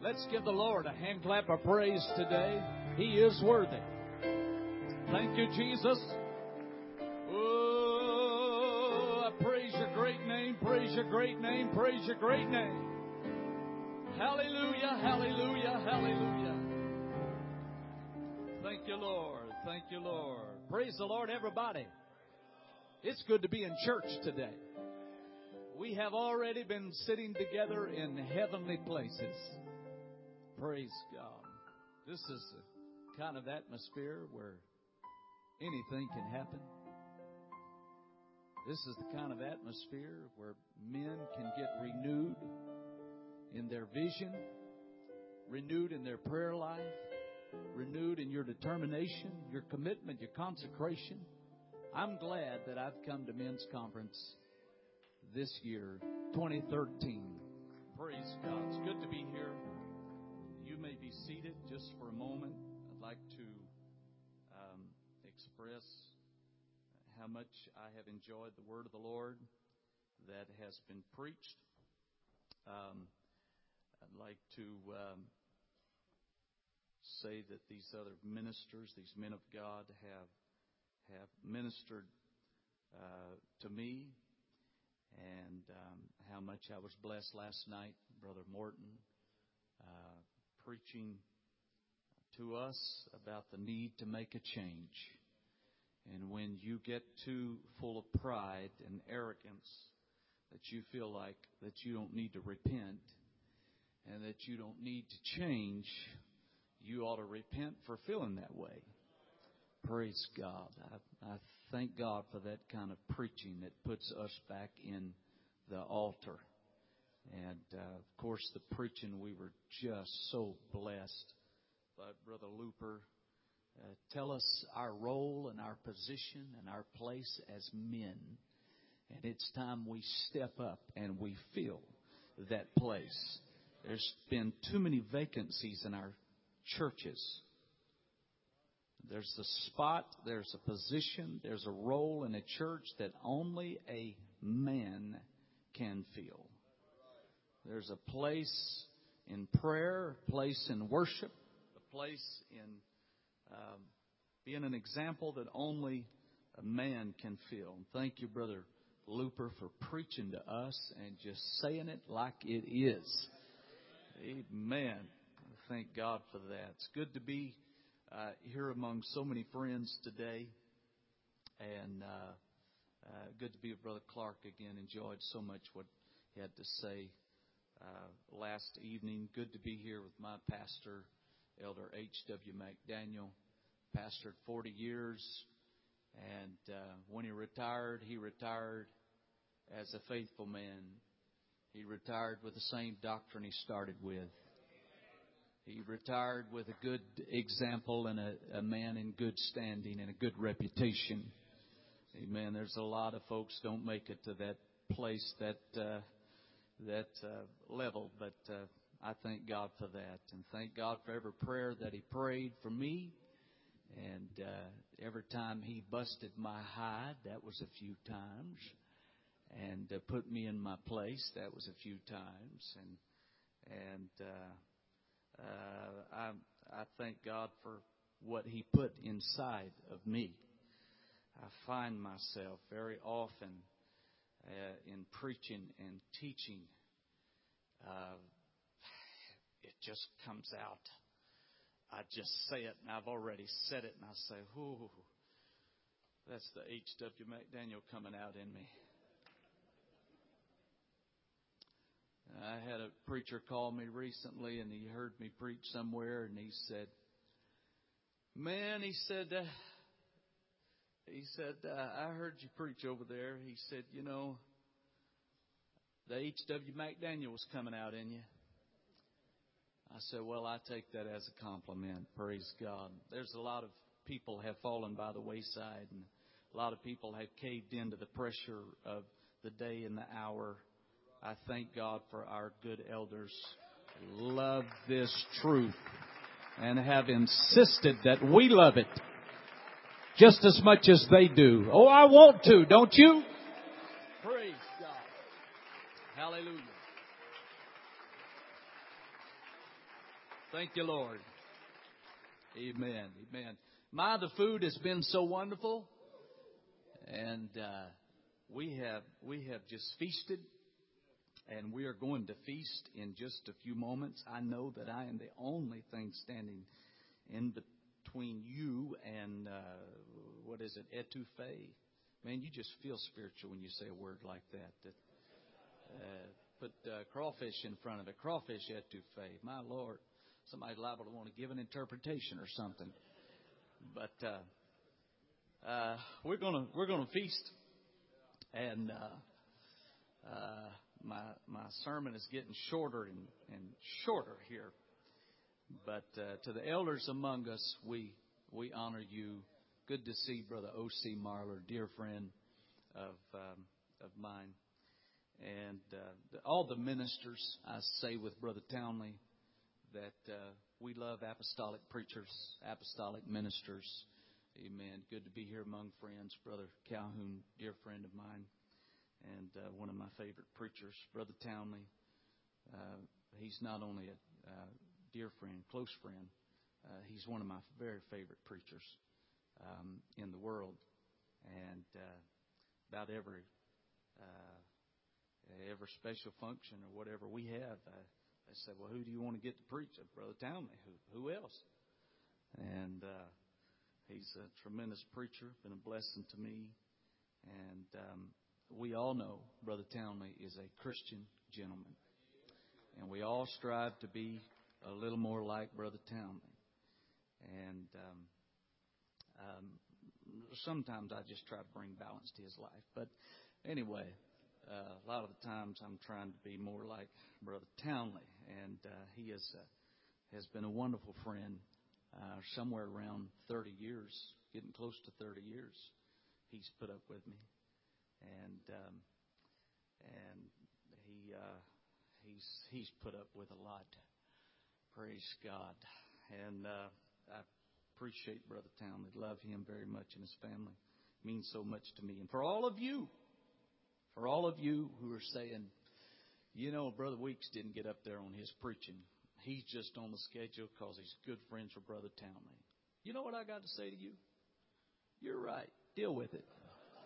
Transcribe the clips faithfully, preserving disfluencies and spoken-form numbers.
Let's give the Lord a hand clap of praise today. He is worthy. Thank you, Jesus. Oh, I praise your great name, praise your great name, praise your great name. Hallelujah, hallelujah, hallelujah. Thank you, Lord. Thank you, Lord. Praise the Lord, everybody. It's good to be in church today. We have already been sitting together in heavenly places. Praise God. This is the kind of atmosphere where anything can happen. This is the kind of atmosphere where men can get renewed in their vision, renewed in their prayer life, renewed in your determination, your commitment, your consecration. I'm glad that I've come to Men's Conference this year, twenty thirteen. Praise God. It's good to be here. You may be seated just for a moment. I'd like to um, express how much I have enjoyed the Word of the Lord that has been preached. Um, I'd like to um, say that these other ministers, these men of God, have have ministered uh, to me, and um, how much I was blessed last night, Brother Morton, uh, preaching to us about the need to make a change. And when you get too full of pride and arrogance that you feel like that you don't need to repent and that you don't need to change, you ought to repent for feeling that way. Praise God. I, I thank God for that kind of preaching that puts us back in the altar. And, uh, of course, the preaching, we were just so blessed by Brother Looper. Uh, tell us our role and our position and our place as men. And it's time we step up and we fill that place. There's been too many vacancies in our churches. There's a spot, there's a position, there's a role in a church that only a man can fill. There's a place in prayer, a place in worship, a place in um, being an example that only a man can fill. And thank you, Brother Looper, for preaching to us and just saying it like it is. Amen. Thank God for that. It's good to be uh, here among so many friends today. And uh, uh, good to be with Brother Clark again. Enjoyed so much what he had to say uh, last evening. Good to be here with my pastor, Elder H W McDaniel. Pastored forty years. And uh, when he retired, he retired as a faithful man. He retired with the same doctrine he started with. He retired with a good example and a, a man in good standing and a good reputation. Amen. There's a lot of folks don't make it to that place, that uh, that uh, level, but uh, I thank God for that, and thank God for every prayer that he prayed for me. And uh, every time he busted my hide, that was a few times, and uh, put me in my place, that was a few times, and and. Uh, Uh, I, I thank God for what he put inside of me. I find myself very often uh, in preaching and teaching. Uh, it just comes out. I just say it, and I've already said it, and I say, "Ooh, that's the H W McDaniel coming out in me." I had a preacher call me recently, and he heard me preach somewhere, and he said, "Man," he said, uh, he said, uh, "I heard you preach over there." He said, "You know, the H W McDaniel was coming out in you." I said, "Well, I take that as a compliment." Praise God. There's a lot of people have fallen by the wayside, and a lot of people have caved into the pressure of the day and the hour. I thank God for our good elders who love this truth and have insisted that we love it just as much as they do. Oh, I want to, don't you? Praise God. Hallelujah. Thank you, Lord. Amen. Amen. My, the food has been so wonderful. And uh, we have we have just feasted. And we are going to feast in just a few moments. I know that I am the only thing standing in between you and, uh, what is it, etouffee. Man, you just feel spiritual when you say a word like that. that uh, put uh, crawfish in front of it, crawfish etouffee. My Lord, somebody's liable to want to give an interpretation or something. But uh, uh, we're gonna we're gonna feast, and uh, uh, my my sermon is getting shorter and, and shorter here. But uh, to the elders among us, we we honor you. Good to see Brother O C Marler, dear friend of um, of mine, and uh, the, all the ministers. I say with Brother Townley that uh, we love apostolic preachers, apostolic ministers. Amen. Good to be here among friends. Brother Calhoun, dear friend of mine, and uh, one of my favorite preachers, Brother Townley. Uh, he's not only a uh, dear friend, close friend. Uh, he's one of my very favorite preachers um, in the world. And uh, about every uh, every special function or whatever we have, uh, they say, well, who do you want to get to preach? Brother Townley. Who, who else? And uh, he's a tremendous preacher, been a blessing to me. And um, we all know Brother Townley is a Christian gentleman. And we all strive to be a little more like Brother Townley. And um, um, sometimes I just try to bring balance to his life. But anyway, uh, a lot of the times I'm trying to be more like Brother Townley. And uh, he is uh, has been a wonderful friend. Uh, somewhere around thirty years, getting close to thirty years, he's put up with me. And um, and he uh, he's he's put up with a lot. Praise God. And uh, I appreciate Brother Townley. Love him very much and his family. It means so much to me. And for all of you, for all of you who are saying, you know, Brother Weeks didn't get up there on his preaching. He's just on the schedule because he's good friends with Brother Townley. You know what I got to say to you? You're right. Deal with it.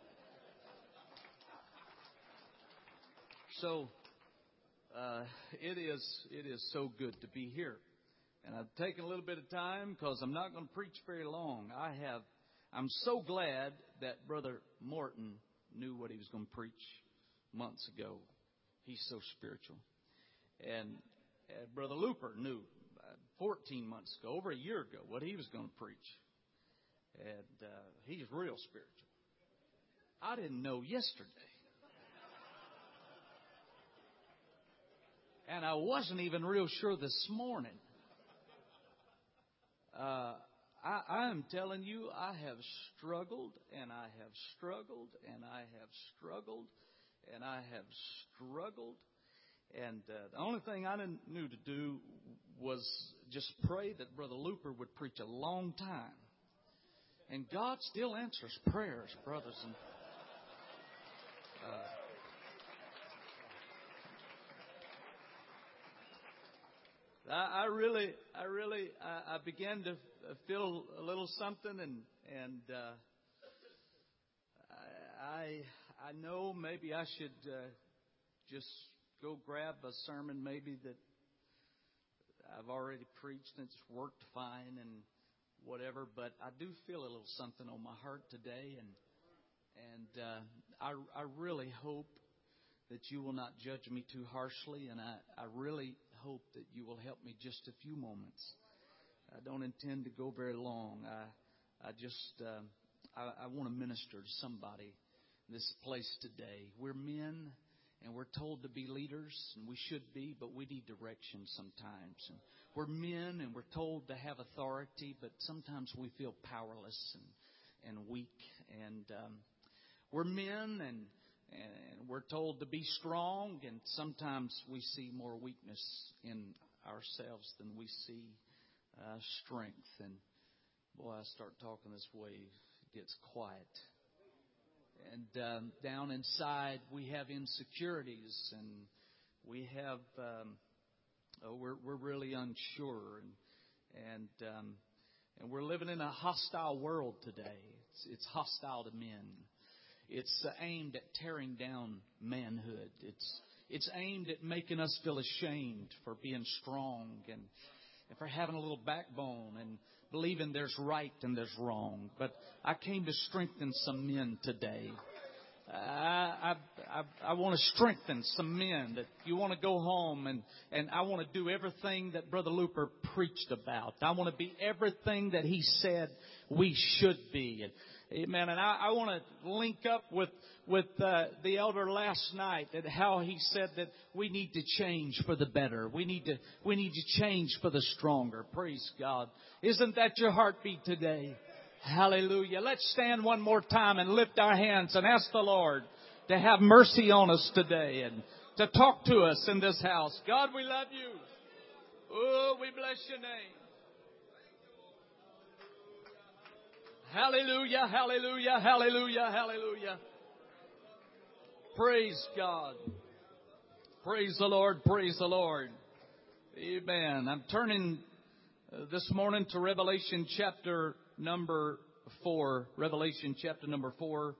So uh, it is it is so good to be here. And I've taken a little bit of time because I'm not going to preach very long. I have. I'm so glad that Brother Morton knew what he was going to preach months ago. He's so spiritual. And uh, Brother Looper knew uh, fourteen months ago, over a year ago, what he was going to preach. And uh, he's real spiritual. I didn't know yesterday. And I wasn't even real sure this morning. Uh, I, I am telling you, I have struggled, and I have struggled, and I have struggled, and I have struggled. And uh, the only thing I didn't knew to do was just pray that Brother Looper would preach a long time. And God still answers prayers, brothers and uh, I, I really, I really, I, I began to feel a little something, and and uh, I, I know maybe I should uh, just go grab a sermon maybe that I've already preached and it's worked fine and whatever, but I do feel a little something on my heart today, and and uh, I, I really hope that you will not judge me too harshly, and I, I really hope that you will help me just a few moments. I don't intend to go very long. I I just uh, I, I want to minister to somebody in this place today. We're men, and we're told to be leaders, and we should be, but we need direction sometimes. And we're men, and we're told to have authority, but sometimes we feel powerless and and weak. And um, we're men, and And we're told to be strong, and sometimes we see more weakness in ourselves than we see uh, strength. And boy, I start talking this way, it gets quiet. And um, down inside, we have insecurities, and we have um, oh, we're we're really unsure, and and um, and we're living in a hostile world today. It's, it's hostile to men. It's uh, aimed at tearing down manhood. It's it's aimed at making us feel ashamed for being strong and, and for having a little backbone and believing there's right and there's wrong. But I came to strengthen some men today. I, I, I, I want to strengthen some men that you want to go home and, and I want to do everything that Brother Looper preached about. I want to be everything that he said we should be. And, amen. And I, I want to link up with, with uh, the elder last night and how he said that we need to change for the better. We need to, we need to change for the stronger. Praise God. Isn't that your heartbeat today? Hallelujah. Let's stand one more time and lift our hands and ask the Lord to have mercy on us today and to talk to us in this house. God, we love you. Oh, we bless your name. Hallelujah, hallelujah, hallelujah, hallelujah. Praise God. Praise the Lord, praise the Lord. Amen. I'm turning uh, this morning to Revelation chapter number four. Revelation chapter number four.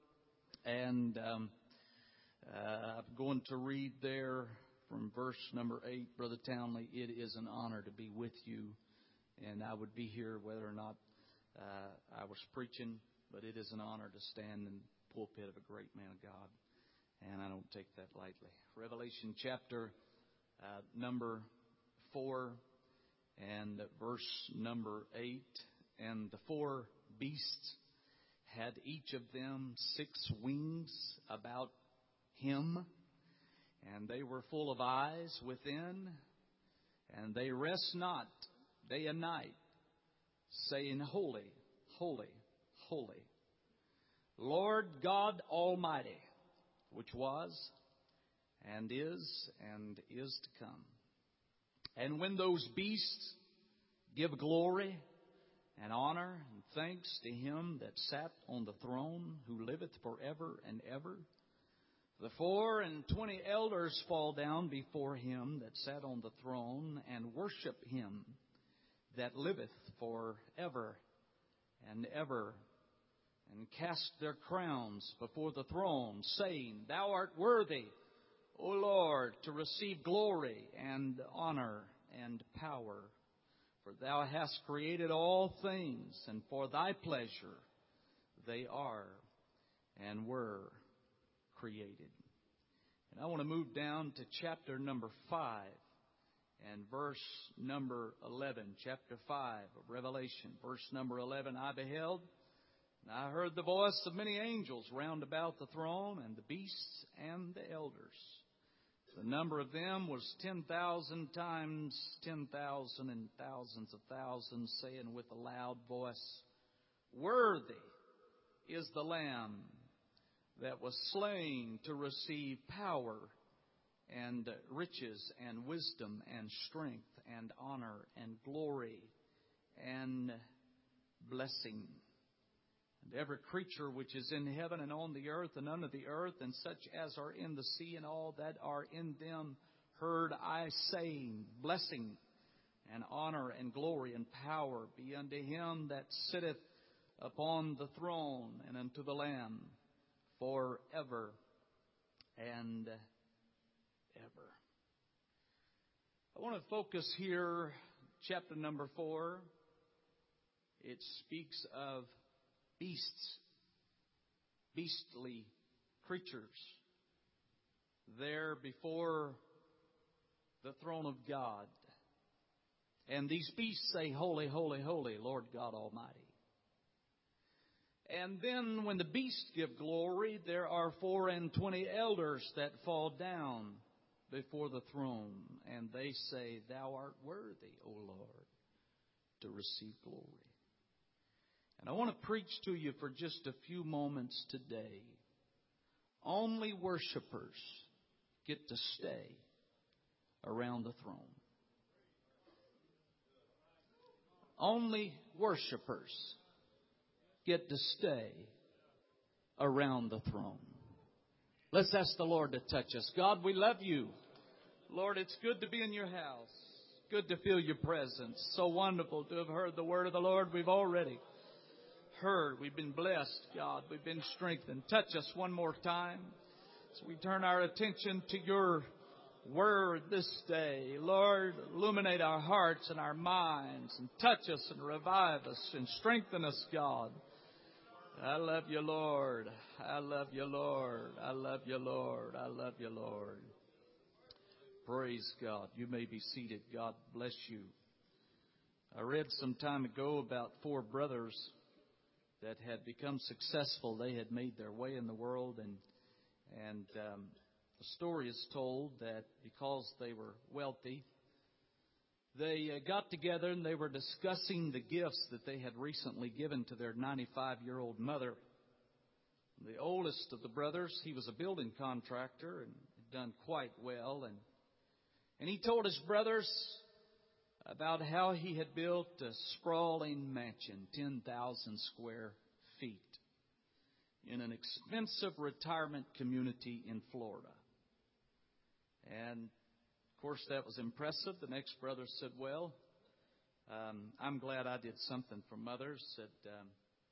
And um, uh, I'm going to read there from verse number eight. Brother Townley, it is an honor to be with you. And I would be here whether or not uh, I was preaching. But it is an honor to stand in the pulpit of a great man of God. And I don't take that lightly. Revelation chapter uh, number four and verse number eight. And the four beasts had each of them six wings about him, and they were full of eyes within, and they rest not day and night, saying, Holy, holy, holy, Lord God Almighty, which was, and is, and is to come. And when those beasts give glory and honor and thanks to him that sat on the throne, who liveth forever and ever, the four and twenty elders fall down before him that sat on the throne, and worship him that liveth forever and ever, and cast their crowns before the throne, saying, Thou art worthy, O Lord, to receive glory and honor and power. For thou hast created all things, and for thy pleasure they are and were created. And I want to move down to chapter number five and verse number eleven. Chapter five of Revelation, verse number eleven. I beheld, and I heard the voice of many angels round about the throne, and the beasts and the elders. The number of them was ten thousand times ten thousand and thousands of thousands, saying with a loud voice, Worthy is the Lamb that was slain to receive power and riches and wisdom and strength and honor and glory and blessing. And every creature which is in heaven and on the earth and under the earth, and such as are in the sea and all that are in them, heard I saying, Blessing and honor and glory and power be unto him that sitteth upon the throne and unto the Lamb forever and ever. I want to focus here, chapter number four. It speaks of beasts, beastly creatures there before the throne of God. And these beasts say, Holy, holy, holy, Lord God Almighty. And then when the beasts give glory, there are four and twenty elders that fall down before the throne. And they say, Thou art worthy, O Lord, to receive glory. And I want to preach to you for just a few moments today. Only worshipers get to stay around the throne. Only worshipers get to stay around the throne. Let's ask the Lord to touch us. God, we love you. Lord, it's good to be in your house. Good to feel your presence. So wonderful to have heard the word of the Lord. We've already heard. We've been blessed, God. We've been strengthened. Touch us one more time as we turn our attention to your word this day. Lord, illuminate our hearts and our minds and touch us and revive us and strengthen us, God. I love you, Lord. I love you, Lord. I love you, Lord. I love you, Lord. Praise God. You may be seated. God bless you. I read some time ago about four brothers that had become successful. They had made their way in the world, and and um, the story is told that because they were wealthy, they uh, got together and they were discussing the gifts that they had recently given to their ninety-five-year-old mother. The oldest of the brothers, he was a building contractor and had done quite well, and And he told his brothers about how he had built a sprawling mansion, ten thousand square feet, in an expensive retirement community in Florida. And, of course, that was impressive. The next brother said, well, um, I'm glad I did something for Mother. Said, um,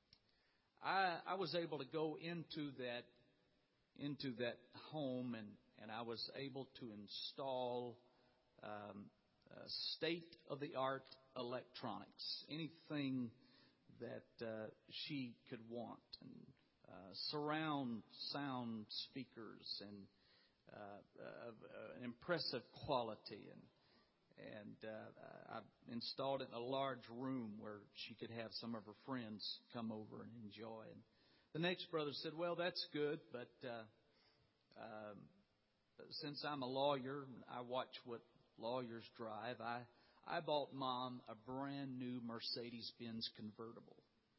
I, I was able to go into that, into that home, and, and I was able to install Um, uh, state-of-the-art electronics, anything that uh, she could want, and uh, surround sound speakers, and uh, of uh, an impressive quality, and and uh, I installed it in a large room where she could have some of her friends come over and enjoy. And the next brother said, "Well, that's good, but uh, um, since I'm a lawyer, I watch what lawyers drive. I, I bought Mom a brand new Mercedes-Benz convertible.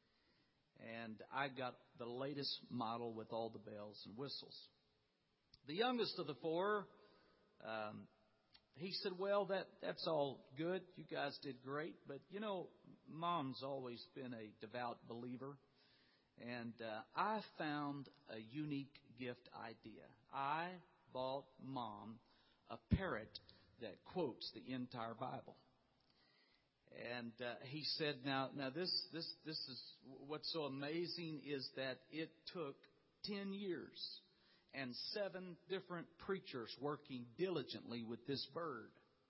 And I got the latest model with all the bells and whistles." The youngest of the four, um, he said, well, that, that's all good. You guys did great. But, you know, Mom's always been a devout believer. And uh, I found a unique gift idea. I bought Mom a parrot that quotes the entire Bible. And uh, he said, now, now this, this, this is what's so amazing is that it took ten years and seven different preachers working diligently with this bird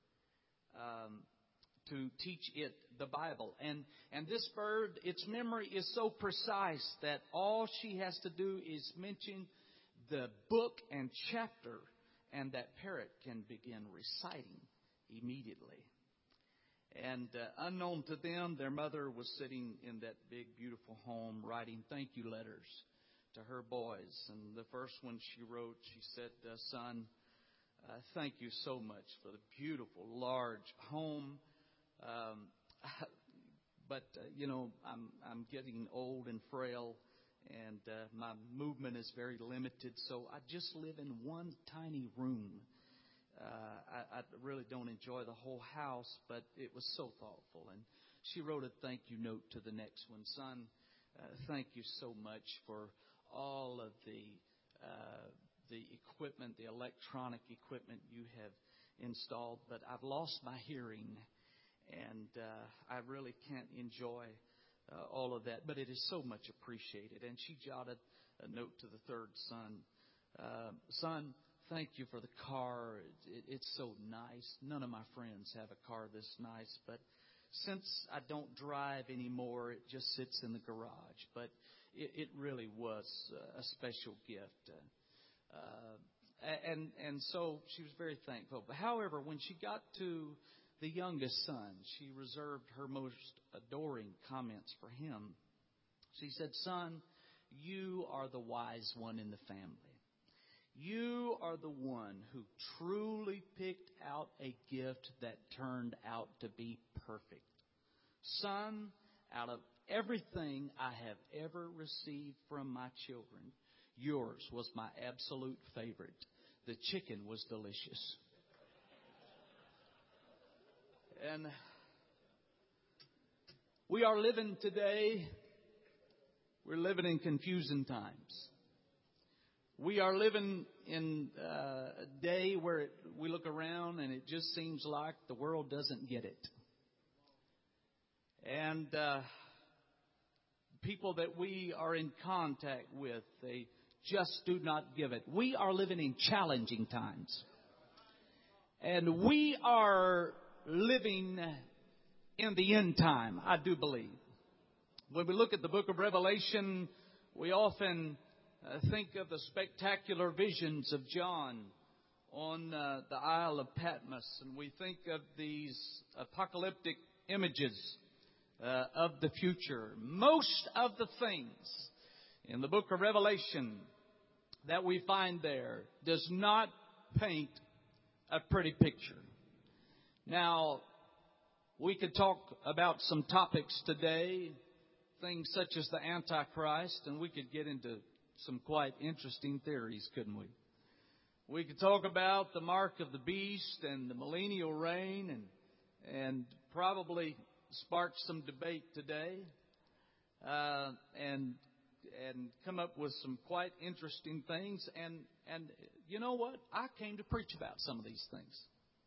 um, to teach it the Bible. And, and this bird, its memory is so precise that all she has to do is mention the book and chapter, and that parrot can begin reciting immediately. And uh, unknown to them, their mother was sitting in that big, beautiful home writing thank you letters to her boys. And the first one she wrote, she said, uh, son, uh, thank you so much for the beautiful, large home. Um, but, uh, you know, I'm, I'm getting old and frail. And uh, my movement is very limited, so I just live in one tiny room. Uh, I, I really don't enjoy the whole house, but it was so thoughtful. And she wrote a thank you note to the next one. Son, uh, thank you so much for all of the uh, the equipment, the electronic equipment you have installed, but I've lost my hearing, and uh, I really can't enjoy Uh, all of that, but it is so much appreciated. And she jotted a note to the third son. Uh, son, thank you for the car. It, it, it's so nice. None of my friends have a car this nice, but since I don't drive anymore, it just sits in the garage. But it, it really was a special gift. Uh, and, and so she was very thankful. But however, when she got to the youngest son, she reserved her most adoring comments for him. She said, son, you are the wise one in the family. You are the one who truly picked out a gift that turned out to be perfect. Son, out of everything I have ever received from my children, yours was my absolute favorite. The chicken was delicious. And we are living today, we're living in confusing times. We are living in uh, a day where it, we look around and it just seems like the world doesn't get it. And uh, people that we are in contact with, they just do not give it. We are living in challenging times. And we are living in the end time, I do believe. When we look at the book of Revelation, we often uh, think of the spectacular visions of John on uh, the Isle of Patmos. And we think of these apocalyptic images uh, of the future. Most of the things in the book of Revelation that we find there does not paint a pretty picture. Now, we could talk about some topics today, things such as the Antichrist, and we could get into some quite interesting theories, couldn't we? We could talk about the mark of the beast and the millennial reign, and and probably spark some debate today, uh, and and come up with some quite interesting things. And and you know what? I came to preach about some of these things.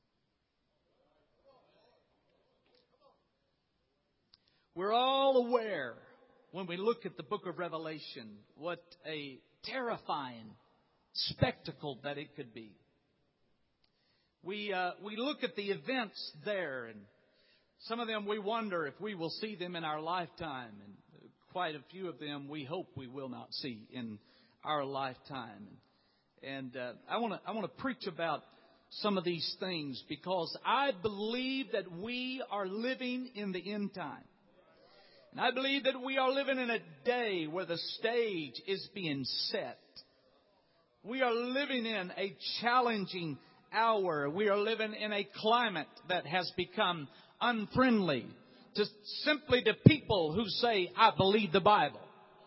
We're all aware, when we look at the book of Revelation, what a terrifying spectacle that it could be. We uh, we look at the events there, and some of them we wonder if we will see them in our lifetime, and quite a few of them we hope we will not see in our lifetime. And uh, I want to I want to preach about some of these things because I believe that we are living in the end time. And I believe that we are living in a day where the stage is being set. We are living in a challenging hour. We are living in a climate that has become unfriendly to simply to people who say, I believe the Bible.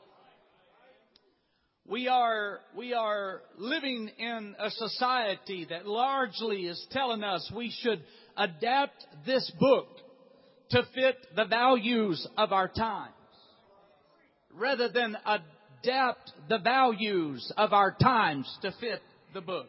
We are, we are living in a society that largely is telling us we should adapt this book to fit the values of our times, rather than adapt the values of our times to fit the book.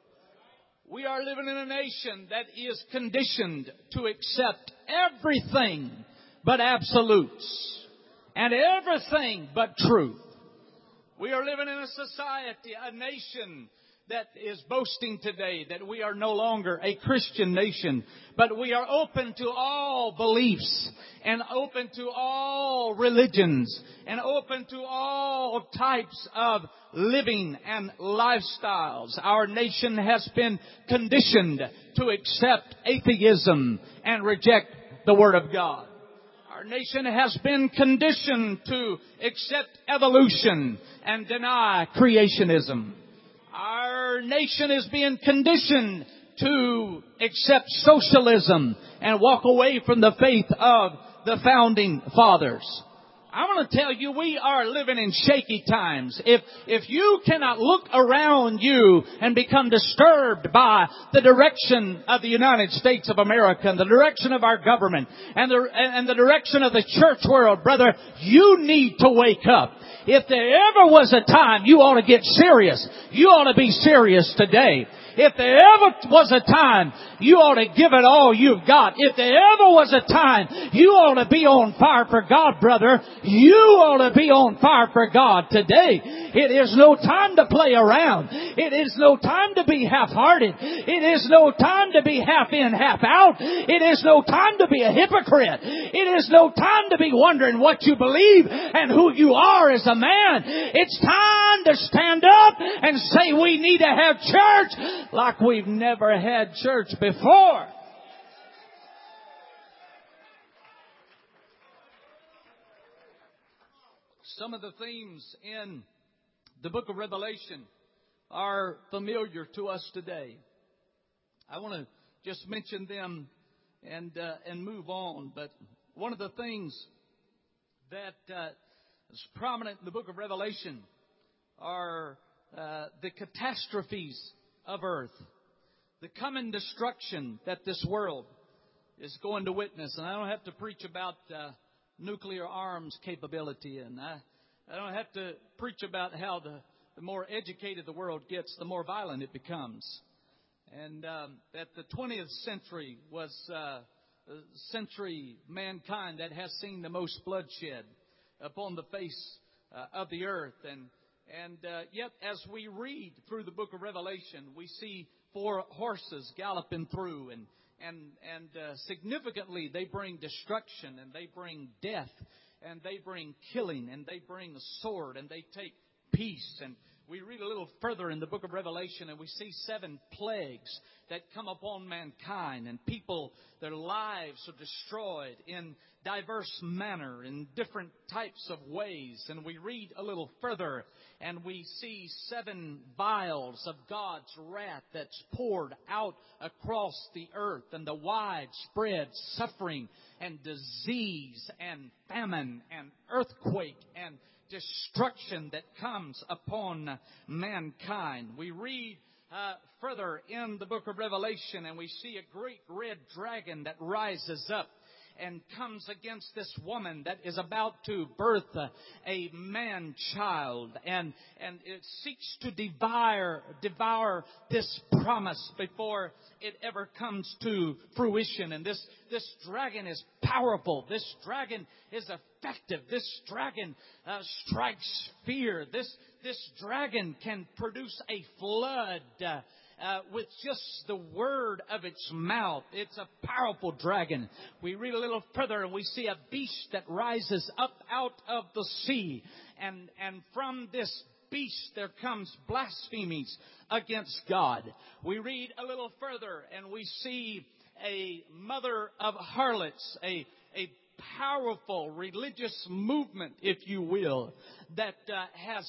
We are living in a nation that is conditioned to accept everything but absolutes and everything but truth. We are living in a society, a nation that is boasting today that we are no longer a Christian nation, but we are open to all beliefs and open to all religions and open to all types of living and lifestyles. Our nation has been conditioned to accept atheism and reject the Word of God. Our nation has been conditioned to accept evolution and deny creationism. Our nation is being conditioned to accept socialism and walk away from the faith of the founding fathers. I want to tell you, we are living in shaky times. If, if you cannot look around you and become disturbed by the direction of the United States of America and the direction of our government and the, and the direction of the church world, brother, you need to wake up. If there ever was a time you ought to get serious, you ought to be serious today. If there ever was a time you ought to give it all you've got. If there ever was a time you ought to be on fire for God, brother, you ought to be on fire for God today. It is no time to play around. It is no time to be half-hearted. It is no time to be half in, half out. It is no time to be a hypocrite. It is no time to be wondering what you believe and who you are as a man. It's time to stand up and say we need to have church like we've never had church before. Some of the themes in the book of Revelation are familiar to us today. I want to just mention them and uh, and move on. But one of the things that uh, is prominent in the book of Revelation are uh, the catastrophes of earth, the coming destruction that this world is going to witness. And I don't have to preach about uh, nuclear arms capability, and I, I don't have to preach about how the the more educated the world gets, the more violent it becomes. And um, that the twentieth century was uh, a century mankind that has seen the most bloodshed upon the face uh, of the earth. And and uh, yet, as we read through the book of Revelation, we see four horses galloping through, and and and uh, significantly, they bring destruction, and they bring death, and they bring killing, and they bring the sword, and they take peace. And we read a little further in the book of Revelation, and we see seven plagues that come upon mankind, and people, their lives are destroyed in diverse manner, in different types of ways. And we read a little further, and we see seven vials of God's wrath that's poured out across the earth, and the widespread suffering and disease and famine and earthquake and destruction that comes upon mankind. We read uh, further in the book of Revelation, and we see a great red dragon that rises up and comes against this woman that is about to birth a, a man-child, and and it seeks to devour devour this promise before it ever comes to fruition. And this this dragon is powerful. This dragon is effective. This dragon uh, strikes fear. This this dragon can produce a flood Uh, Uh, with just the word of its mouth. It's a powerful dragon. We read a little further, and we see a beast that rises up out of the sea. And, and from this beast there comes blasphemies against God. We read a little further, and we see a mother of harlots, a, a powerful religious movement, if you will, that uh, has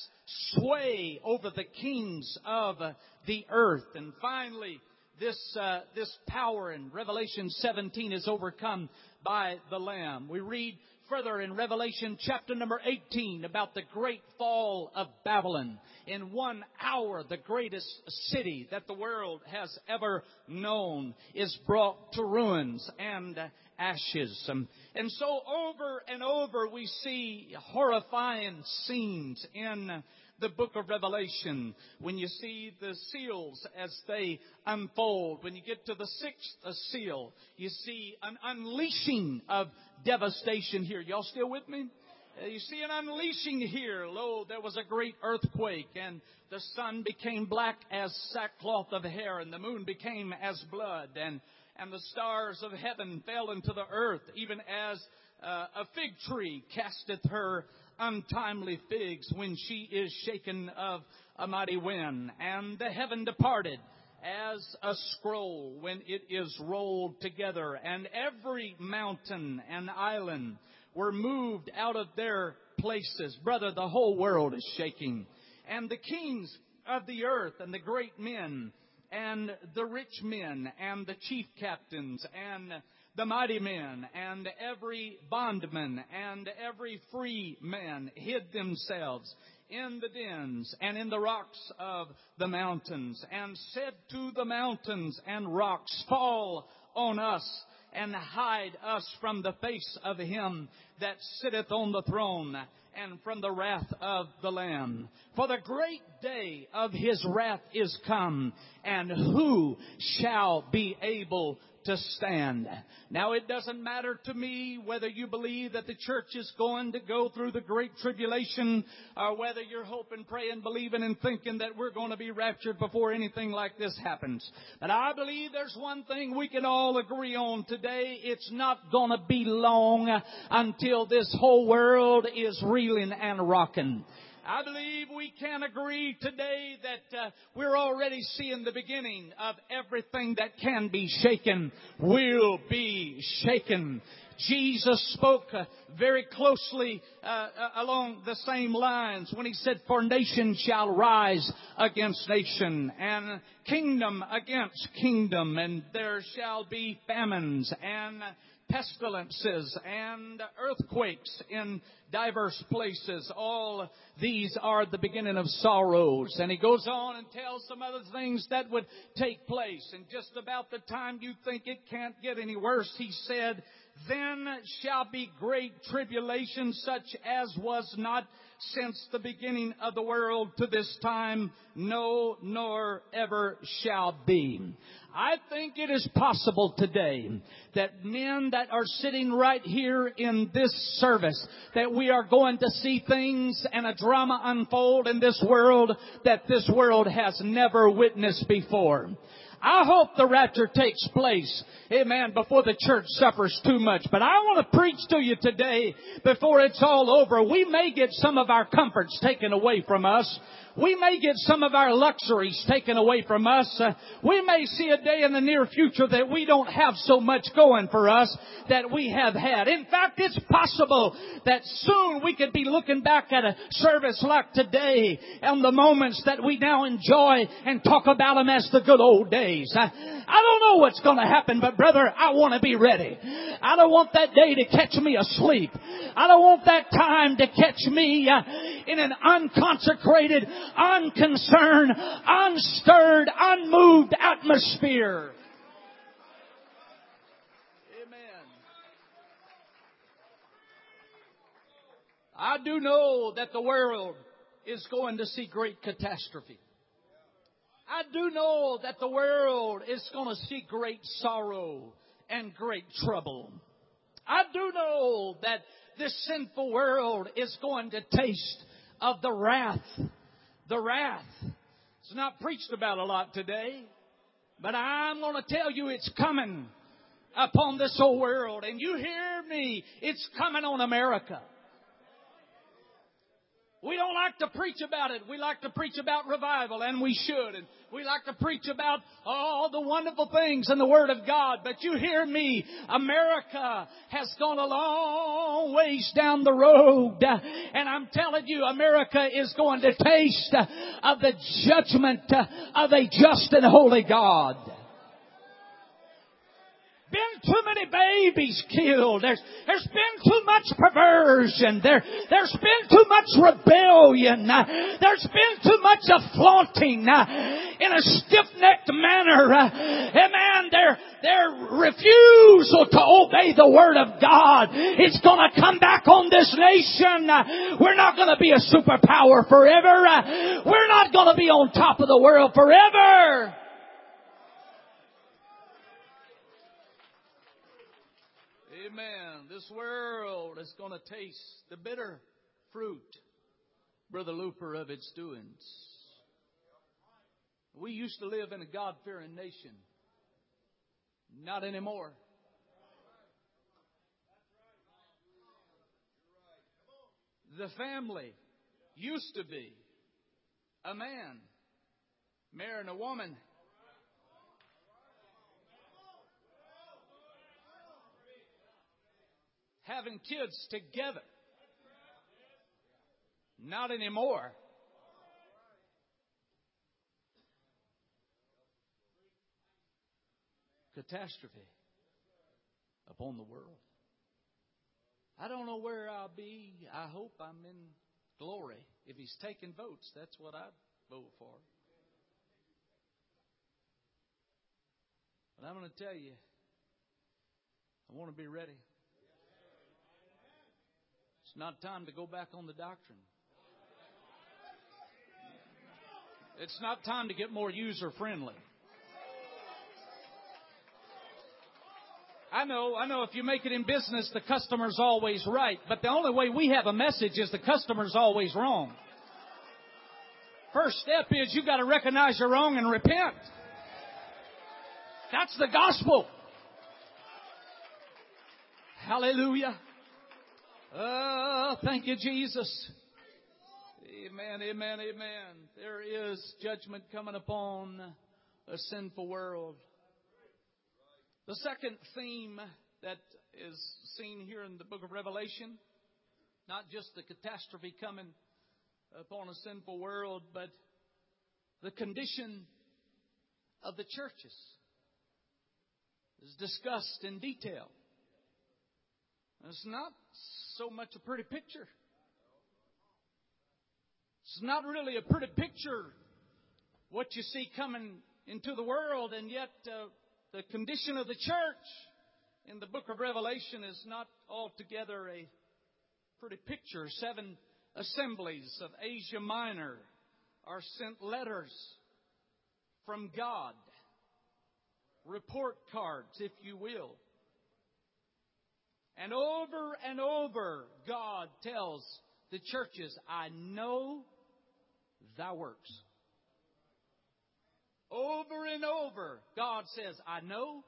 sway over the kings of uh, the earth. And finally, this uh, this power in Revelation seventeen is overcome by the Lamb. We read further in Revelation chapter number eighteen about the great fall of Babylon. In one hour, the greatest city that the world has ever known is brought to ruins and ashes. Um, and so over and over we see horrifying scenes in the book of Revelation. When you see the seals as they unfold, when you get to the sixth seal, you see an unleashing of devastation here. Y'all still with me? Uh, you see an unleashing here. Lo, there was a great earthquake, and the sun became black as sackcloth of hair, and the moon became as blood, and and the stars of heaven fell into the earth, even as uh, a fig tree casteth her untimely figs when she is shaken of a mighty wind. And the heaven departed as a scroll when it is rolled together, and every mountain and island were moved out of their places. Brother, the whole world is shaking. And the kings of the earth, and the great men, and the rich men, and the chief captains, and the mighty men, and every bondman, and every free man hid themselves in the dens and in the rocks of the mountains, and said to the mountains and rocks, fall on us, and hide us from the face of him that sitteth on the throne, and from the wrath of the Lamb. For the great day of his wrath is come, and who shall be able to stand? Now, it doesn't matter to me whether you believe that the church is going to go through the great tribulation, or whether you're hoping, praying, believing, and thinking that we're going to be raptured before anything like this happens. But I believe there's one thing we can all agree on today. It's not going to be long until this whole world is reeling and rocking. I believe we can agree today that uh, we're already seeing the beginning of everything that can be shaken will be shaken. Jesus spoke uh, very closely uh, uh, along the same lines when he said, for nation shall rise against nation, and kingdom against kingdom, and there shall be famines and pestilences and earthquakes in diverse places. All these are the beginning of sorrows. And he goes on and tells some other things that would take place. And just about the time you think it can't get any worse, he said, Then shall be great tribulation, such as was not since the beginning of the world to this time, no, nor ever shall be. I think it is possible today that men that are sitting right here in this service, that we are going to see things and a drama unfold in this world that this world has never witnessed before. I hope the rapture takes place, amen, before the church suffers too much. But I want to preach to you today before it's all over. We may get some of our comforts taken away from us. We may get some of our luxuries taken away from us. Uh, we may see a day in the near future that we don't have so much going for us that we have had. In fact, it's possible that soon we could be looking back at a service like today and the moments that we now enjoy and talk about them as the good old days. I, I don't know what's going to happen, but brother, I want to be ready. I don't want that day to catch me asleep. I don't want that time to catch me uh, in an unconsecrated, unconcerned, unstirred, unmoved atmosphere. Amen. I do know that the world is going to see great catastrophe. I do know that the world is going to see great sorrow and great trouble. I do know that this sinful world is going to taste of the wrath. The wrath. It's not preached about a lot today, but I'm going to tell you it's coming upon this whole world. And you hear me, it's coming on America. We don't like to preach about it. We like to preach about revival, and we should. And we like to preach about all the wonderful things in the Word of God. But you hear me, America has gone a long ways down the road. And I'm telling you, America is going to taste of the judgment of a just and holy God. Been too many babies killed. There's, there's been too much perversion. There, there's been too much rebellion. There's been too much of flaunting in a stiff-necked manner. Amen. Their, their refusal to obey the Word of God. It's going to come back on this nation. We're not going to be a superpower forever. We're not going to be on top of the world forever. Amen. This world is going to taste the bitter fruit, Brother Looper, of its doings. We used to live in a God-fearing nation. Not anymore. The family used to be a man marrying a woman. Having kids together. Not anymore. Catastrophe upon the world. I don't know where I'll be. I hope I'm in glory. If He's taking votes, that's what I'd vote for. But I'm going to tell you, I want to be ready. It's not time to go back on the doctrine. It's not time to get more user-friendly. I know, I know if you make it in business, the customer's always right. But the only way we have a message is the customer's always wrong. First step is you've got to recognize you're wrong and repent. That's the gospel. Hallelujah. Oh, thank you, Jesus. Amen, amen, amen. There is judgment coming upon a sinful world. The second theme that is seen here in the book of Revelation, not just the catastrophe coming upon a sinful world, but the condition of the churches is discussed in detail. It's not so much a pretty picture. It's not really a pretty picture what you see coming into the world, and yet uh, the condition of the church in the book of Revelation is not altogether a pretty picture. Seven assemblies of Asia Minor are sent letters from God. Report cards, if you will. And over and over, God tells the churches, I know thy works. Over and over, God says, I know.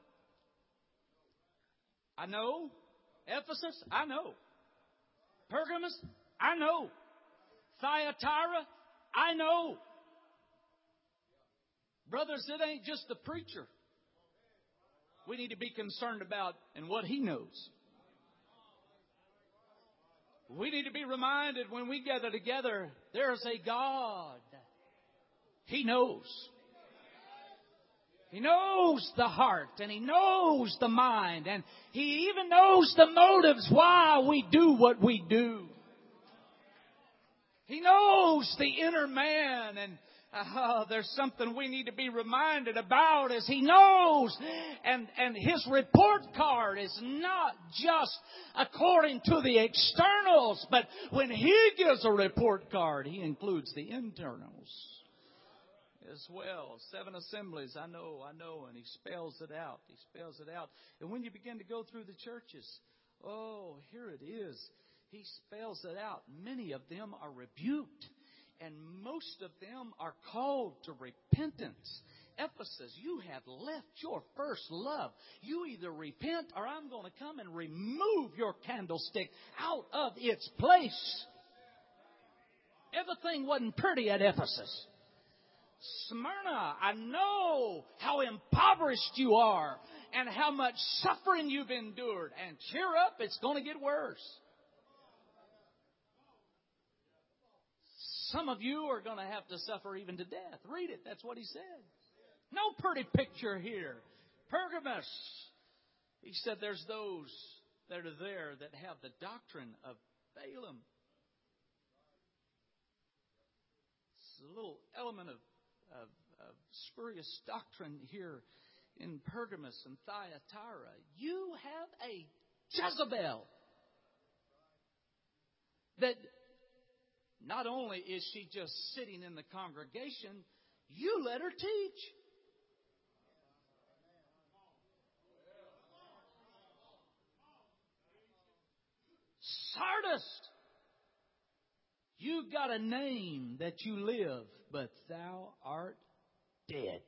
I know. Ephesus, I know. Pergamos, I know. Thyatira, I know. Brothers, it ain't just the preacher we need to be concerned about and what he knows. We need to be reminded when we gather together, there's a God. He knows. He knows the heart and He knows the mind and He even knows the motives why we do what we do. He knows the inner man, and uh, there's something we need to be reminded about as He knows. And, and His report card is not just according to the externals, but when He gives a report card, He includes the internals as well. Seven assemblies, I know, I know, and He spells it out. He spells it out. And when you begin to go through the churches, oh, here it is. He spells it out. Many of them are rebuked, and most of them are called to repentance. Ephesus, you have left your first love. You either repent or I'm going to come and remove your candlestick out of its place. Everything wasn't pretty at Ephesus. Smyrna, I know how impoverished you are and how much suffering you've endured. And cheer up, it's going to get worse. Some of you are going to have to suffer even to death. Read it. That's what he said. No pretty picture here. Pergamos, he said there's those that are there that have the doctrine of Balaam. It's a little element of Of, of spurious doctrine here in Pergamos and Thyatira. You have a Jezebel that not only is she just sitting in the congregation, you let her teach. Sardis, you got a name that you live, but thou art dead.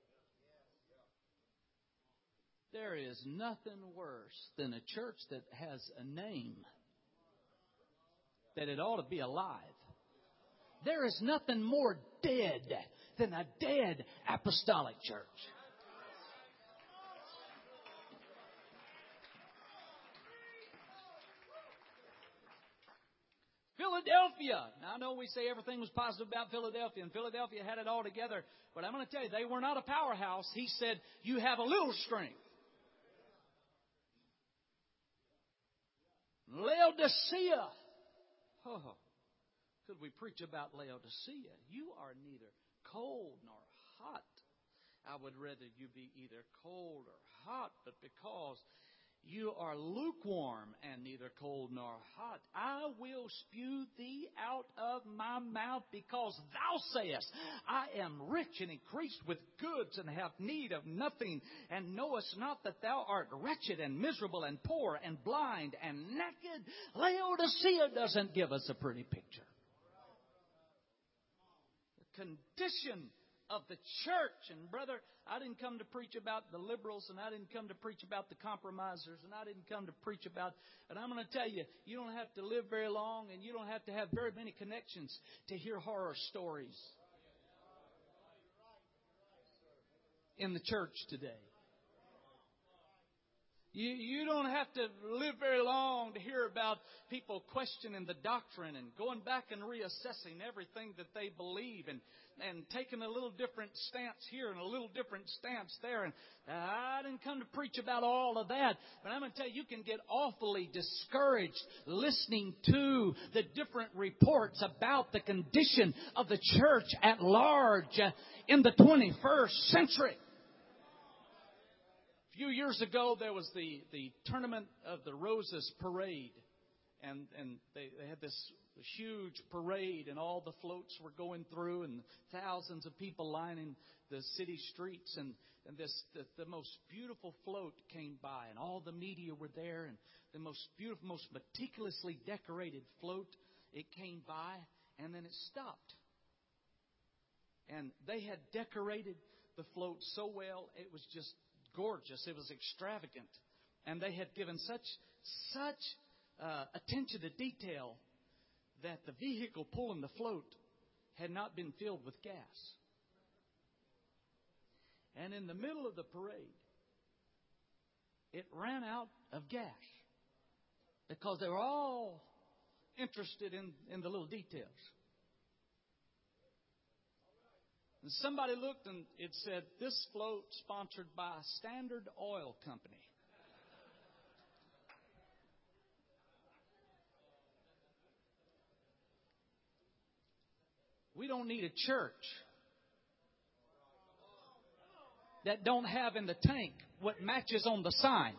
There is nothing worse than a church that has a name that it ought to be alive. There is nothing more dead than a dead apostolic church. Philadelphia. Now, I know we say everything was positive about Philadelphia, and Philadelphia had it all together. But I'm going to tell you, they were not a powerhouse. He said, you have a little strength. Laodicea. Oh, could we preach about Laodicea? You are neither cold nor hot. I would rather you be either cold or hot, but because you are lukewarm and neither cold nor hot, I will spew thee out of my mouth, because thou sayest, I am rich and increased with goods and have need of nothing, and knowest not that thou art wretched and miserable and poor and blind and naked. Laodicea doesn't give us a pretty picture. The condition of the church. And brother, I didn't come to preach about the liberals, and I didn't come to preach about the compromisers, and I didn't come to preach about, and I'm going to tell you, you don't have to live very long, and you don't have to have very many connections to hear horror stories in the church today. You, you don't have to live very long to hear about people questioning the doctrine and going back and reassessing everything that they believe, and, and taking a little different stance here and a little different stance there. And I didn't come to preach about all of that, but I'm going to tell you, you can get awfully discouraged listening to the different reports about the condition of the church at large in the twenty-first century. If few years ago, there was the, the Tournament of the Roses parade. And, and they, they had this huge parade, and all the floats were going through, and thousands of people lining the city streets. And, and this the, the most beautiful float came by, and all the media were there. And the most beautiful, most meticulously decorated float, it came by, and then it stopped. And they had decorated the float so well, it was just gorgeous. It was extravagant. And they had given such, such uh, attention to detail that the vehicle pulling the float had not been filled with gas. And in the middle of the parade, it ran out of gas because they were all interested in, in the little details. And somebody looked and it said, "This float sponsored by Standard Oil Company." We don't need a church that don't have in the tank what matches on the sign.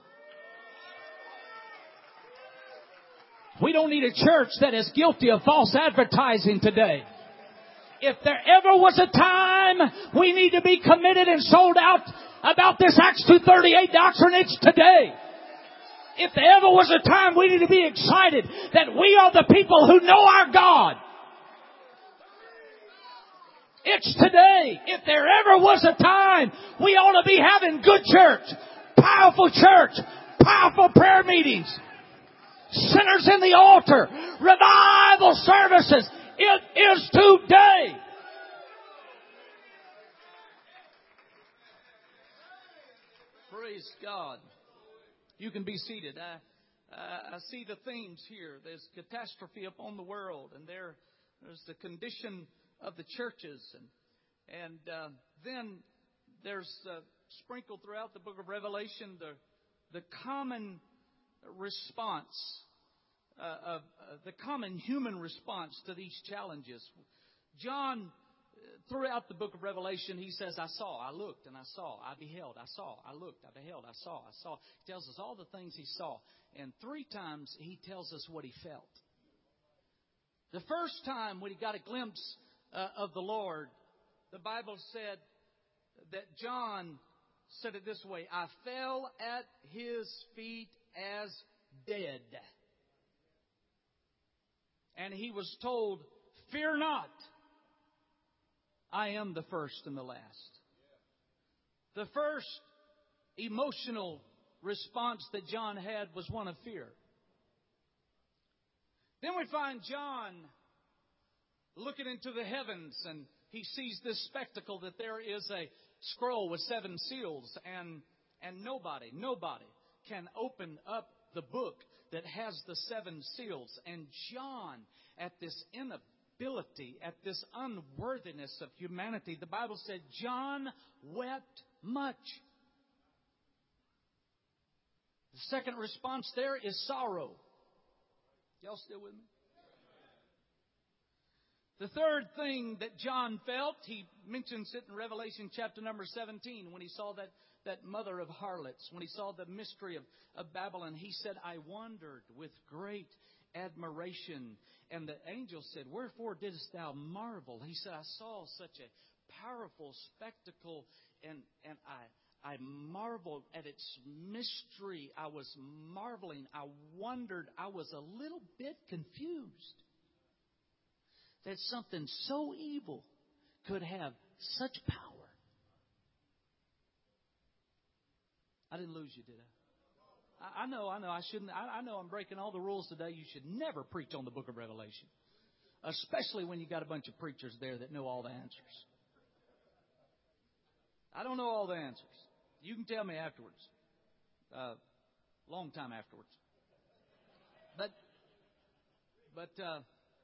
We don't need a church that is guilty of false advertising today. If there ever was a time we need to be committed and sold out about this Acts two thirty-eight doctrine, it's today. If there ever was a time we need to be excited that we are the people who know our God, it's today. If there ever was a time we ought to be having good church, powerful church, powerful prayer meetings, sinners in the altar, revival services, it is today. Praise God. You can be seated. I, uh, I see the themes here. There's catastrophe upon the world, and there, there's the condition of the churches, and and uh, then there's uh, sprinkled throughout the book of Revelation the the common response uh, of uh, the common human response to these challenges. John, throughout the book of Revelation, he says, "I saw, I looked, and I saw, I beheld, I saw, I looked, I beheld, I saw, I saw." He tells us all the things he saw, and three times he tells us what he felt. The first time when he got a glimpse Uh, of the Lord, the Bible said that John said it this way: "I fell at his feet as dead." And he was told, "Fear not, I am the first and the last." The first emotional response that John had was one of fear. Then we find John looking into the heavens, and he sees this spectacle that there is a scroll with seven seals, and and nobody, nobody can open up the book that has the seven seals. And John, at this inability, at this unworthiness of humanity, the Bible said John wept much. The second response there is sorrow. Y'all still with me? The third thing that John felt, he mentions it in Revelation chapter number seventeen, when he saw that, that mother of harlots, when he saw the mystery of, of Babylon. He said, "I wondered with great admiration." And the angel said, "Wherefore didst thou marvel?" He said, "I saw such a powerful spectacle, and, and I, I marveled at its mystery. I was marveling. I wondered. I was a little bit confused that something so evil could have such power." I didn't lose you, did I? I, I know, I know. I shouldn't. I, I know I'm breaking all the rules today. You should never preach on the book of Revelation, especially when you got a bunch of preachers there that know all the answers. I don't know all the answers. You can tell me afterwards, uh, long time afterwards. But, but. Uh,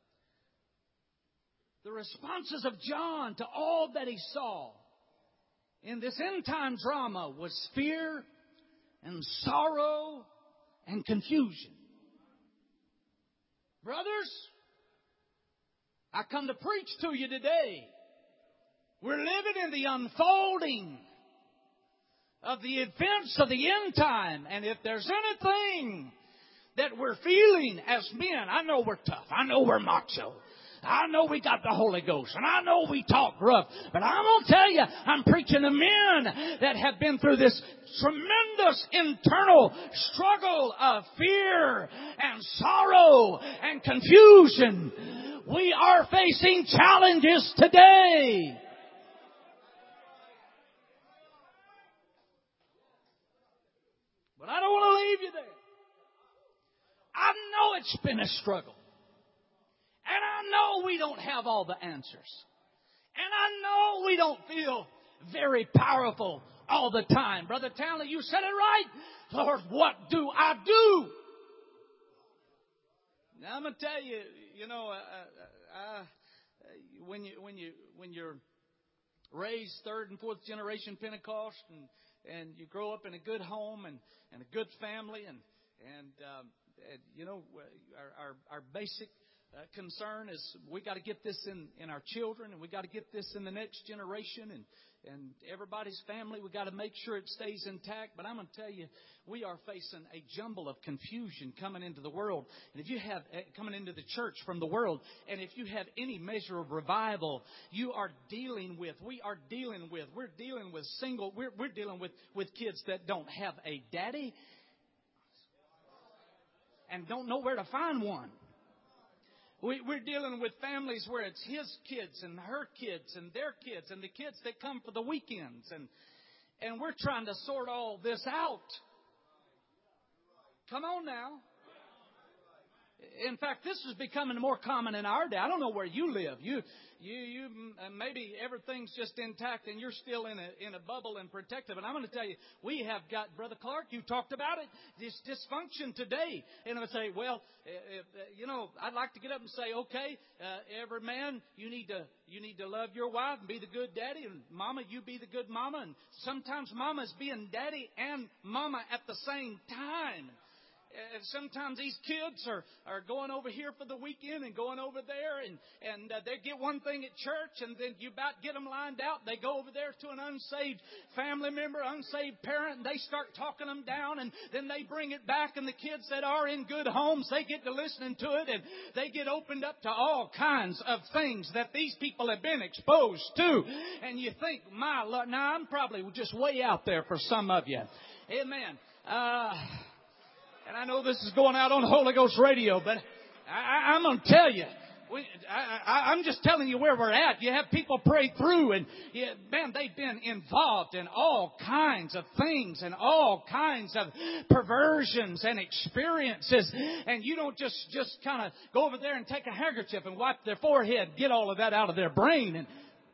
The responses of John to all that he saw in this end-time drama was fear and sorrow and confusion. Brothers, I come to preach to you today. We're living in the unfolding of the events of the end time. And if there's anything that we're feeling as men, I know we're tough. I know we're macho. I know we got the Holy Ghost, and I know we talk rough, but I'm going to tell you, I'm preaching to men that have been through this tremendous internal struggle of fear and sorrow and confusion. We are facing challenges today. But I don't want to leave you there. I know it's been a struggle. And I know we don't have all the answers. And I know we don't feel very powerful all the time. Brother Townley, you said it right. Lord, what do I do? Now, I'm going to tell you, you know, uh, uh, when you when you when you're raised third and fourth generation Pentecost, and and you grow up in a good home and, and a good family, and and, um, and you know, our our, our basic Uh, concern is we got to get this in, in our children, and we got to get this in the next generation, and, and everybody's family. We got to make sure it stays intact. But I'm going to tell you, we are facing a jumble of confusion coming into the world. And if you have uh, coming into the church from the world, and if you have any measure of revival, you are dealing with, we are dealing with, we're dealing with single, we're, we're dealing with, with kids that don't have a daddy and don't know where to find one. We, we're dealing with families where it's his kids and her kids and their kids and the kids that come for the weekends. And, and we're trying to sort all this out. Come on now. In fact, this is becoming more common in our day. I don't know where you live. You, you, you, maybe everything's just intact and you're still in a in a bubble and protected. But I'm going to tell you, we have got, Brother Clark, you talked about it, this dysfunction today. And I would say, well, if, you know, I'd like to get up and say, okay, uh, every man, you need to you need to love your wife and be the good daddy, and Mama, you be the good mama. And sometimes Mama's being daddy and Mama at the same time. And sometimes these kids are, are going over here for the weekend and going over there, and, and uh, they get one thing at church, and then you about get them lined out. They go over there to an unsaved family member, unsaved parent, and they start talking them down, and then they bring it back, and the kids that are in good homes, they get to listening to it, and they get opened up to all kinds of things that these people have been exposed to. And you think, my Lord, now I'm probably just way out there for some of you. Amen. Uh... And I know this is going out on Holy Ghost radio, but I, I'm going to tell you, we, I, I, I'm just telling you where we're at. You have people pray through, and yeah, man, they've been involved in all kinds of things and all kinds of perversions and experiences. And you don't just, just kind of go over there and take a handkerchief and wipe their forehead, get all of that out of their brain. And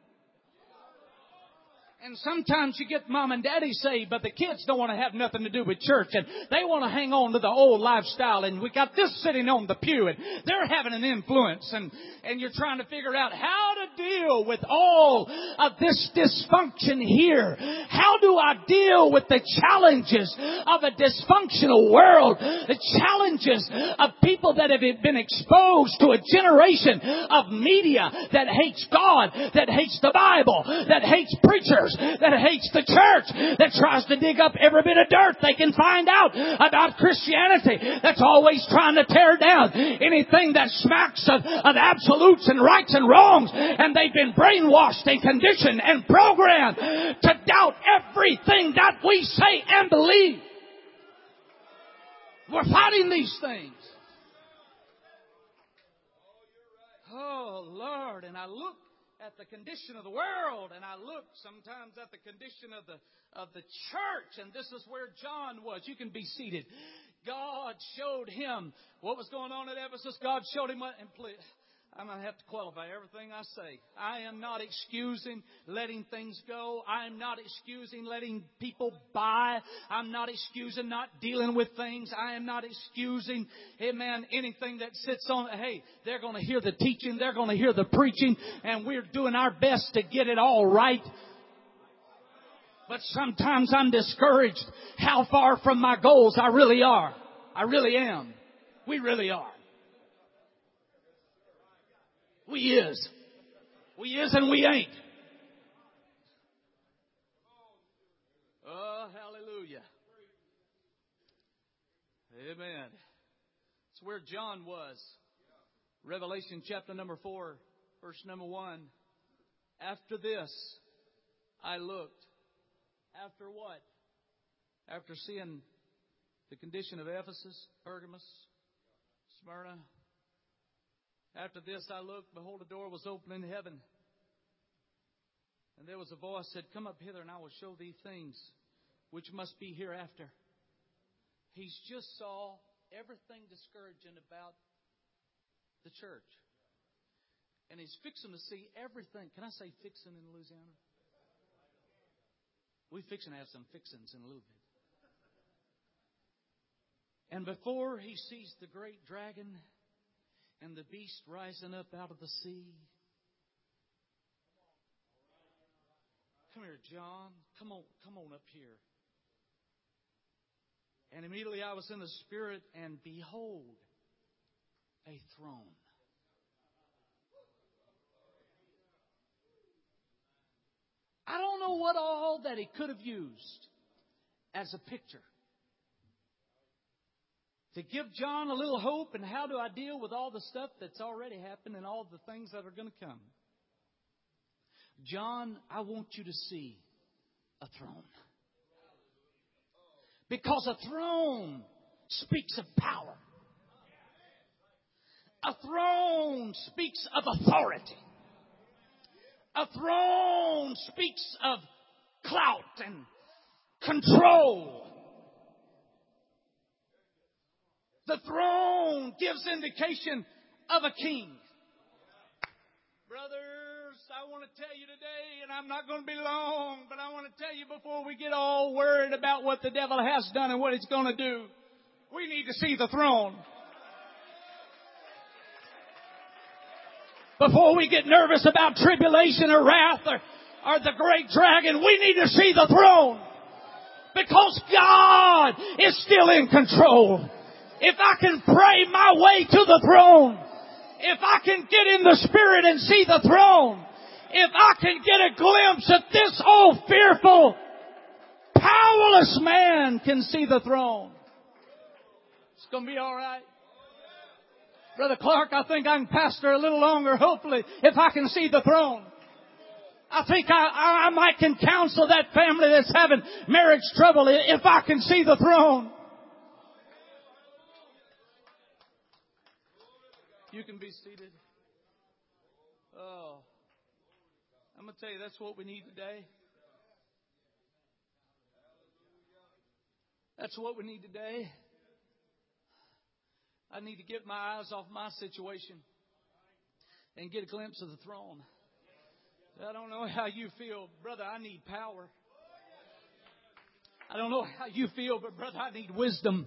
And sometimes you get mom and daddy saved, but the kids don't want to have nothing to do with church. And they want to hang on to the old lifestyle. And we got this sitting on the pew, and they're having an influence. And, and you're trying to figure out how to deal with all of this dysfunction here. How do I deal with the challenges of a dysfunctional world? The challenges of people that have been exposed to a generation of media that hates God, that hates the Bible, that hates preachers, that hates the church, that tries to dig up every bit of dirt they can find out about Christianity, that's always trying to tear down anything that smacks of, of absolutes and rights and wrongs. And they've been brainwashed and conditioned and programmed to doubt everything that we say and believe. We're fighting these things. Oh, Lord, and I look at the condition of the world, and I look sometimes at the condition of the of the church, and this is where John was. You can be seated. God showed him what was going on at Ephesus. God showed him what, and please, I'm going to have to qualify everything I say. I am not excusing letting things go. I'm not excusing letting people by. I'm not excusing not dealing with things. I am not excusing, amen, anything that sits on. Hey, they're going to hear the teaching. They're going to hear the preaching. And we're doing our best to get it all right. But sometimes I'm discouraged how far from my goals I really are. I really am. We really are. We is. We is and we ain't. Oh, Amen. It's where John was. Revelation chapter number four, verse number one. After this, I looked. After what? After seeing the condition of Ephesus, Pergamos, Smyrna. After this, I looked. Behold, a door was opened in heaven. And there was a voice said, come up hither, and I will show thee things which must be hereafter. He's just saw everything discouraging about the church. And he's fixing to see everything. Can I say fixing in Louisiana? We fixing to have some fixings in a little bit. And before he sees the great dragon and the beast rising up out of the sea. Come here, John. Come on, come on up here. And immediately I was in the Spirit, and behold, a throne. I don't know what all that he could have used as a picture to give John a little hope and how do I deal with all the stuff that's already happened and all the things that are going to come. John, I want you to see a throne. Because a throne speaks of power. A throne speaks of authority. A throne speaks of clout and control. The throne gives indication of a king. Brothers, I want to tell you today, and I'm not going to be long, but I want to tell you before we get all worried about what the devil has done and what he's going to do, we need to see the throne. Before we get nervous about tribulation or wrath or, or the great dragon, we need to see the throne. Because God is still in control. If I can pray my way to the throne, if I can get in the Spirit and see the throne, if I can get a glimpse at this old fearful, powerless man can see the throne, it's going to be all right. Brother Clark, I think I can pastor a little longer, hopefully, if I can see the throne. I think I, I, I might can counsel that family that's having marriage trouble if I can see the throne. You can be seated. Oh, I'm going to tell you, that's what we need today. That's what we need today. I need to get my eyes off my situation and get a glimpse of the throne. I don't know how you feel, brother. I need power. I don't know how you feel, but brother, I need wisdom.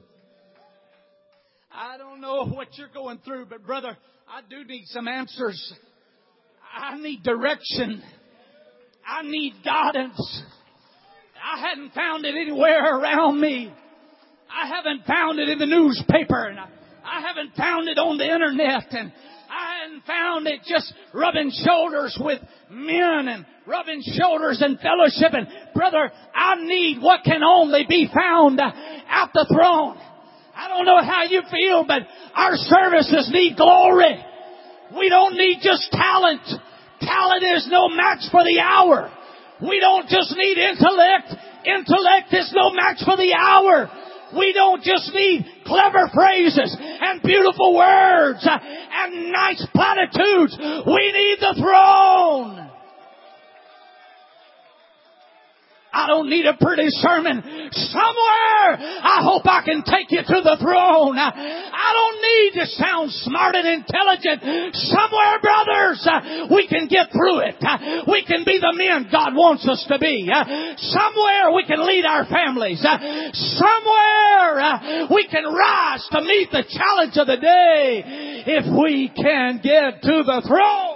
I don't know what you're going through, but brother, I do need some answers. I need direction. I need guidance. I hadn't found it anywhere around me. I haven't found it in the newspaper, and I, I haven't found it on the internet, and I hadn't found it just rubbing shoulders with men and rubbing shoulders and fellowship. And brother, I need what can only be found at the throne. I don't know how you feel, but our services need glory. We don't need just talent. Talent is no match for the hour. We don't just need intellect. Intellect is no match for the hour. We don't just need clever phrases and beautiful words and nice platitudes. We need the throne. I don't need a pretty sermon. Somewhere, I hope I can take you to the throne. I don't need to sound smart and intelligent. Somewhere, brothers, we can get through it. We can be the men God wants us to be. Somewhere, we can lead our families. Somewhere, we can rise to meet the challenge of the day if we can get to the throne.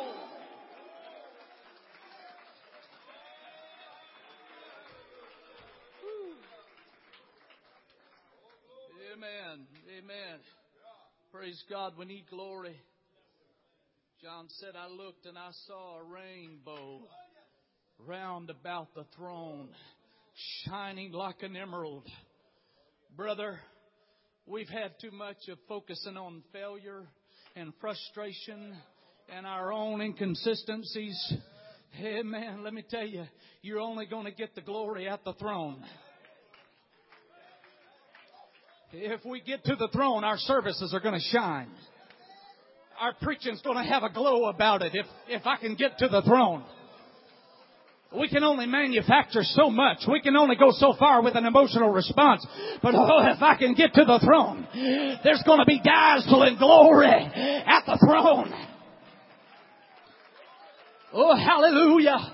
Amen. Amen. Praise God. We need glory. John said, I looked and I saw a rainbow round about the throne, shining like an emerald. Brother, We've had too much of focusing on failure and frustration and our own inconsistencies. Hey, man, let me tell you, you're only going to get the glory at the throne. If we get to the throne, our services are going to shine. Our preaching's going to have a glow about it if, if I can get to the throne. We can only manufacture so much. We can only go so far with an emotional response. But oh, if I can get to the throne, there's going to be dazzling glory at the throne. Oh, hallelujah.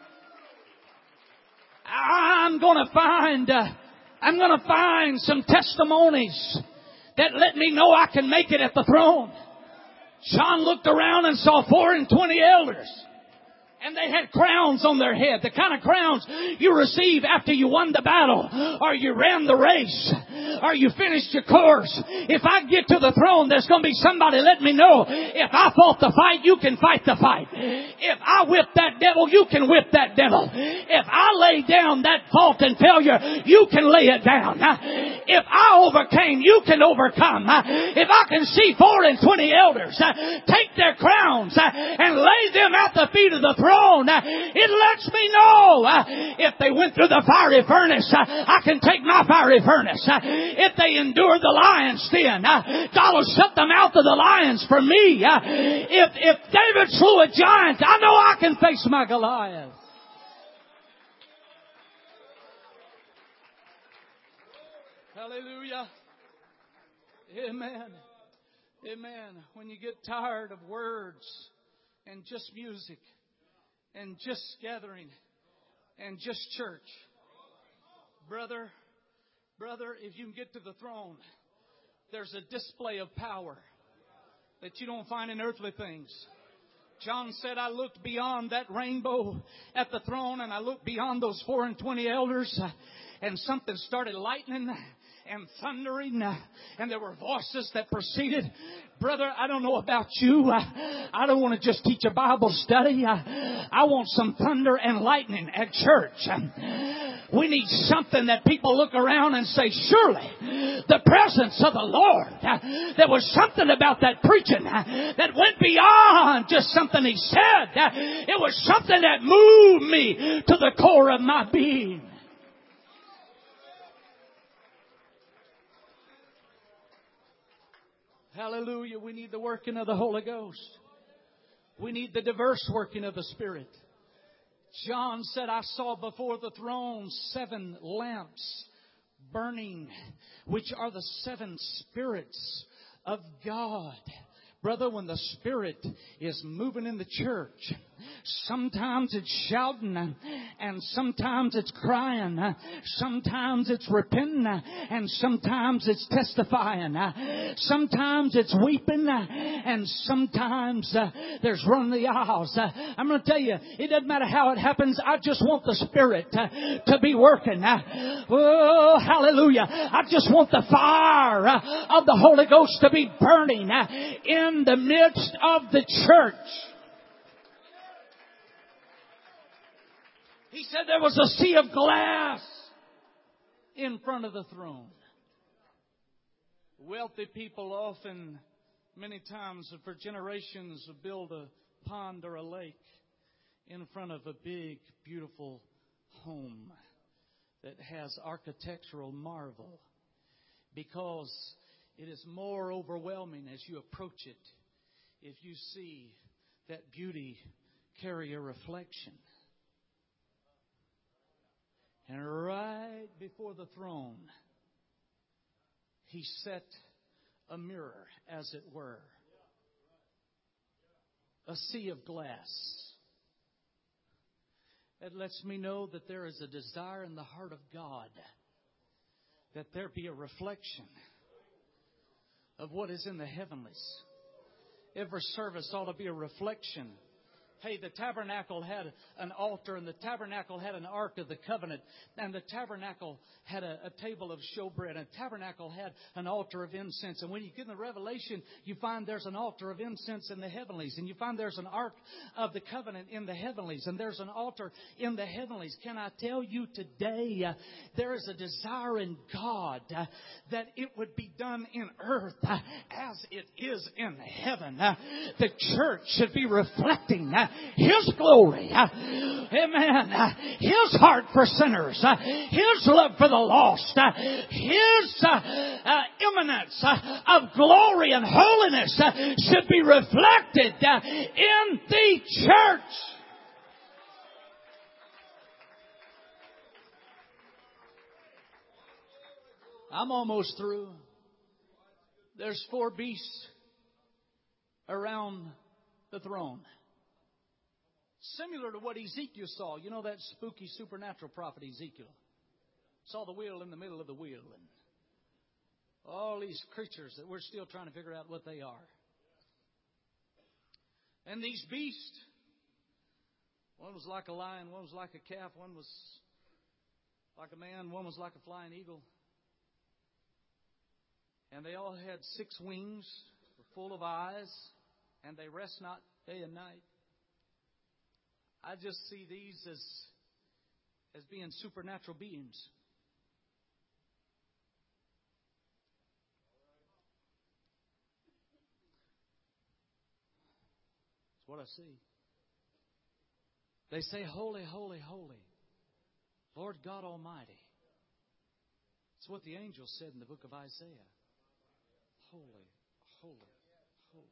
I'm going to find, uh, I'm going to find some testimonies that let me know I can make it at the throne. John looked around and saw four and twenty elders. And they had crowns on their head. The kind of crowns you receive after you won the battle. Or you ran the race. Or you finished your course. If I get to the throne, there's going to be somebody let me know. If I fought the fight, you can fight the fight. If I whip that devil, you can whip that devil. If I lay down that fault and failure, you can lay it down. If I overcame, you can overcome. If I can see four and twenty elders take their crowns and lay them at the feet of the throne, it lets me know uh, if they went through the fiery furnace, uh, I can take my fiery furnace. Uh, if they endured the lion's den, uh, God will shut the mouth of the lions for me. Uh, if, if David slew a giant, I know I can face my Goliath. Hallelujah. Amen. Amen. When you get tired of words and just music, and just gathering, and just church. Brother, brother, if you can get to the throne, there's a display of power that you don't find in earthly things. John said, I looked beyond that rainbow at the throne, and I looked beyond those four and twenty elders, and something started lightning and thundering, and there were voices that proceeded. Brother, I don't know about you. I don't want to just teach a Bible study. I want some thunder and lightning at church. We need something that people look around and say, surely the presence of the Lord. There was something about that preaching that went beyond just something he said. It was something that moved me to the core of my being. Hallelujah. We need the working of the Holy Ghost. We need the diverse working of the Spirit. John said, I saw before the throne seven lamps burning, which are the seven spirits of God. Brother, when the Spirit is moving in the church, sometimes it's shouting and sometimes it's crying. Sometimes it's repenting and sometimes it's testifying. Sometimes it's weeping and sometimes there's running the aisles. I'm going to tell you, it doesn't matter how it happens. I just want the Spirit to be working. Oh, hallelujah. I just want the fire of the Holy Ghost to be burning in the midst of the church. He said there was a sea of glass in front of the throne. Wealthy people often, many times for generations, build a pond or a lake in front of a big, beautiful home that has architectural marvel, because it is more overwhelming as you approach it if you see that beauty carry a reflection. And right before the throne, he set a mirror, as it were. A sea of glass. That lets me know that there is a desire in the heart of God that there be a reflection of what is in the heavenlies. Every service ought to be a reflection Hey, the tabernacle had an altar, and the tabernacle had an ark of the covenant, and the tabernacle had a, a table of showbread, and the tabernacle had an altar of incense. And when you get in the Revelation, you find there's an altar of incense in the heavenlies, and you find there's an ark of the covenant in the heavenlies, and there's an altar in the heavenlies. Can I tell you today, uh, there is a desire in God uh, that it would be done in earth uh, as it is in heaven. Uh, the church should be reflecting uh, His glory. Uh, amen. Uh, His heart for sinners. Uh, His love for the lost. Uh, His uh, uh, eminence uh, of glory and holiness uh, should be reflected uh, in the church. I'm almost through. There's four beasts around the throne. Similar to what Ezekiel saw. You know that spooky supernatural prophet Ezekiel? Saw the wheel in the middle of the wheel. And all these creatures that we're still trying to figure out what they are. And these beasts, one was like a lion, one was like a calf, one was like a man, one was like a flying eagle. And they all had six wings, were full of eyes, and they rest not day and night. I just see these as, as being supernatural beings. That's what I see. They say, "Holy, holy, holy, Lord God Almighty." It's what the angel said in the book of Isaiah. Holy, holy, holy.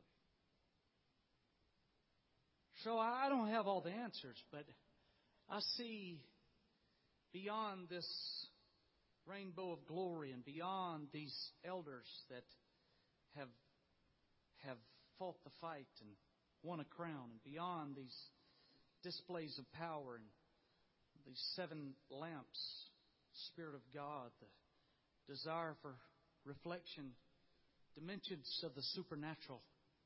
So I don't have all the answers, but I see beyond this rainbow of glory and beyond these elders that have have fought the fight and won a crown, and beyond these displays of power and these seven lamps, Spirit of God, the desire for reflection, dimensions of the supernatural.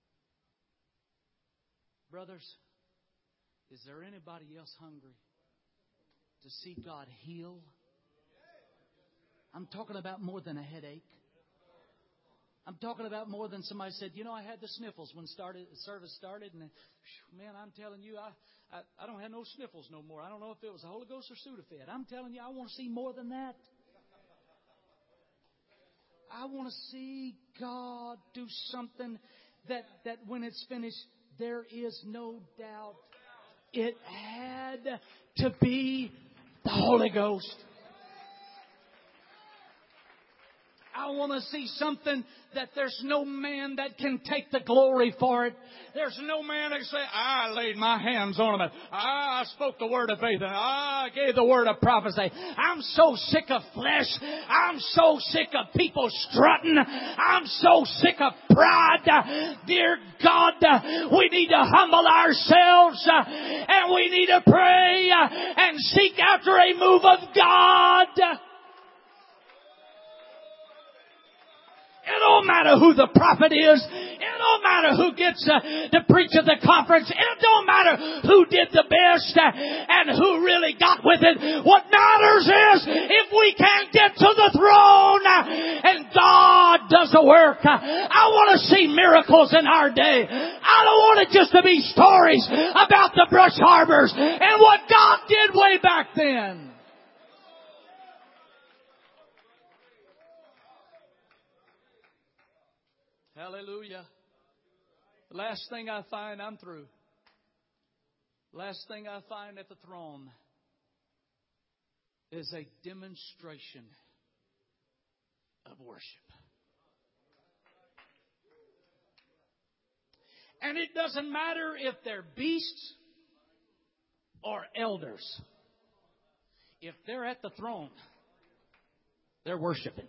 Brothers, is there anybody else hungry to see God heal? I'm talking about more than a headache. I'm talking about more than somebody said, you know, I had the sniffles when started service started, and man, I'm telling you, I, I, I don't have no sniffles no more. I don't know if it was the Holy Ghost or Sudafed. I'm telling you, I want to see more than that. I want to see God do something that, that when it's finished, there is no doubt it had to be the Holy Ghost. I want to see something that there's no man that can take the glory for it. There's no man that can say, I laid my hands on him. I spoke the word of faith. And I gave the word of prophecy. I'm so sick of flesh. I'm so sick of people strutting. I'm so sick of pride. Dear God, we need to humble ourselves and we need to pray and seek after a move of God. It don't matter who the prophet is. It don't matter who gets uh, to preach at the conference. It don't matter who did the best uh, and who really got with it. What matters is if we can get to the throne uh, and God does the work. Uh, I want to see miracles in our day. I don't want it just to be stories about the Brush Harbors and what God did way back then. Hallelujah. Last thing I find, I'm through. Last thing I find at the throne is a demonstration of worship. And it doesn't matter if they're beasts or elders. If they're at the throne, they're worshiping.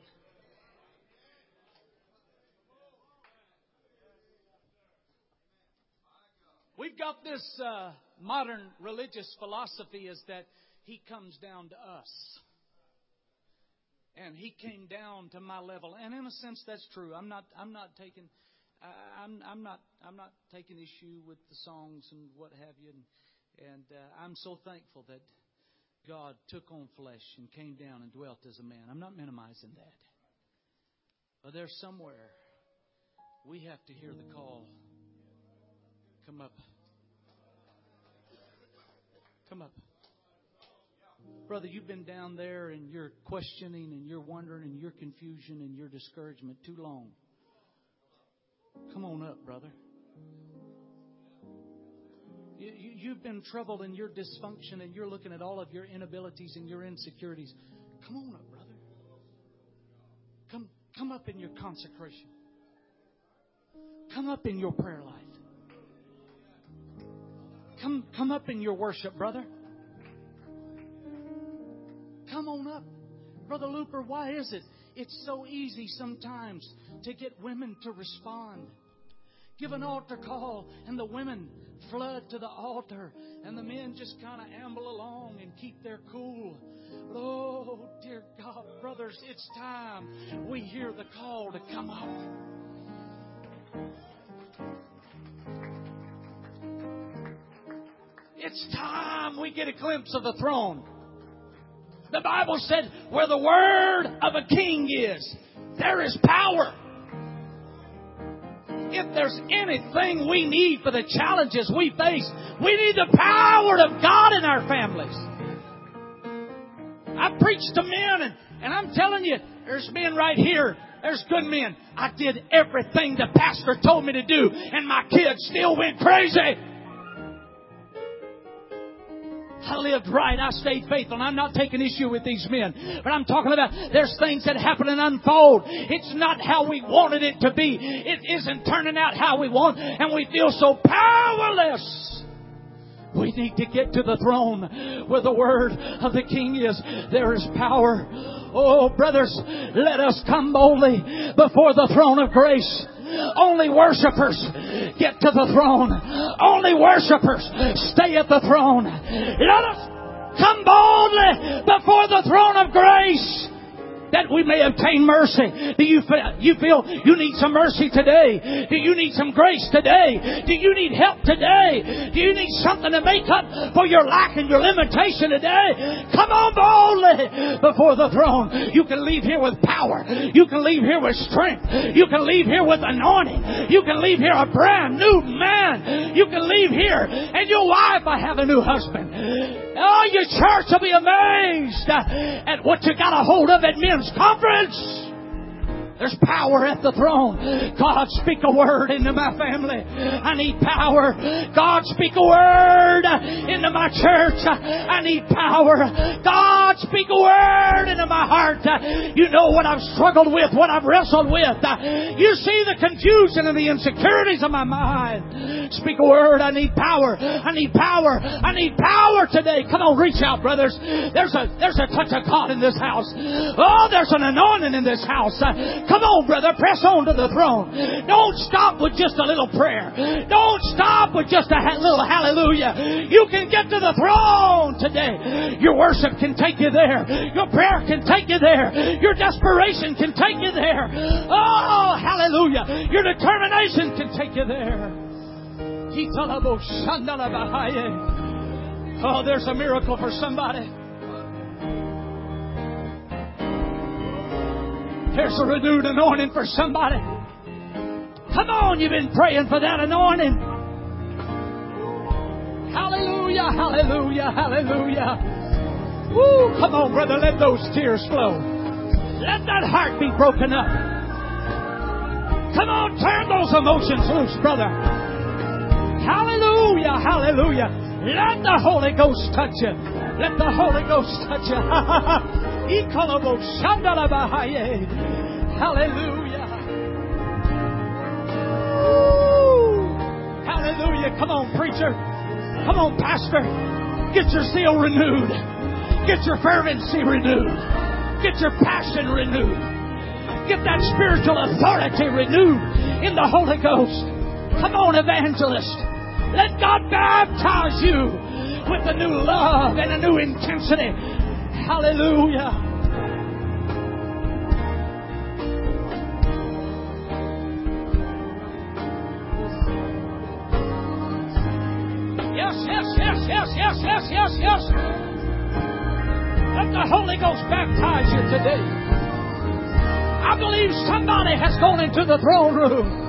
We've got this uh, modern religious philosophy is that He comes down to us. And He came down to my level. And in a sense, that's true. I'm not, I'm not taking, I, I'm, I'm not, I'm not taking issue with the songs and what have you. And, and uh, I'm so thankful that God took on flesh and came down and dwelt as a man. I'm not minimizing that. But there's somewhere we have to hear the call. Come up. Come up. Brother, you've been down there and you're questioning and you're wondering and your confusion and your discouragement too long. Come on up, brother. You, you, you've been troubled in your dysfunction and you're looking at all of your inabilities and your insecurities. Come on up, brother. Come, come up in your consecration. Come up in your prayer life. Come, come up in your worship, brother. Come on up. Brother Looper, why is it? It's so easy sometimes to get women to respond. Give an altar call and the women flood to the altar and the men just kind of amble along and keep their cool. But oh, dear God, brothers, it's time we hear the call to come up. It's time we get a glimpse of the throne. The Bible said, where the word of a king is, there is power. If there's anything we need for the challenges we face, we need the power of God in our families. I preach to men, and, and I'm telling you, there's men right here. There's good men. I did everything the pastor told me to do, and my kids still went crazy. I lived right. I stayed faithful. And I'm not taking issue with these men. But I'm talking about there's things that happen and unfold. It's not how we wanted it to be. It isn't turning out how we want. And we feel so powerless. We need to get to the throne where the word of the King is. There is power. Oh, brothers, let us come boldly before the throne of grace. Only worshipers get to the throne. Only worshipers stay at the throne. Let us come boldly before the throne of grace, that we may obtain mercy. Do you feel, you feel you need some mercy today? Do you need some grace today? Do you need help today? Do you need something to make up for your lack and your limitation today? Come on boldly before the throne. You can leave here with power. You can leave here with strength. You can leave here with anointing. You can leave here a brand new man. You can leave here and your wife will have a new husband. Oh, your church will be amazed at what you got a hold of at men's conference. There's power at the throne. God, speak a word into my family. I need power. God, speak a word into my church. I need power. God, speak a word into my heart. You know what I've struggled with, what I've wrestled with. You see the confusion and the insecurities of my mind. Speak a word. I need power. I need power. I need power today. Come on, reach out, brothers. There's a, there's a touch of God in this house. Oh, there's an anointing in this house. Come on, brother, press on to the throne. Don't stop with just a little prayer. Don't stop with just a ha- little hallelujah. You can get to the throne today. Your worship can take you there. Your prayer can take you there. Your desperation can take you there. Oh, hallelujah. Your determination can take you there. Oh, there's a miracle for somebody. There's a renewed anointing for somebody. Come on, you've been praying for that anointing. Hallelujah, hallelujah, hallelujah. Woo, come on, brother, let those tears flow. Let that heart be broken up. Come on, turn those emotions loose, brother. Hallelujah, hallelujah. Let the Holy Ghost touch you. Let the Holy Ghost touch you. Hallelujah. Woo. Hallelujah. Come on, preacher. Come on, pastor. Get your zeal renewed. Get your fervency renewed. Get your passion renewed. Get that spiritual authority renewed in the Holy Ghost. Come on, evangelist. Let God baptize you with a new love and a new intensity. Hallelujah. yes, yes, yes, yes, yes. Let the Holy Ghost baptize you today. I believe somebody has gone into the throne room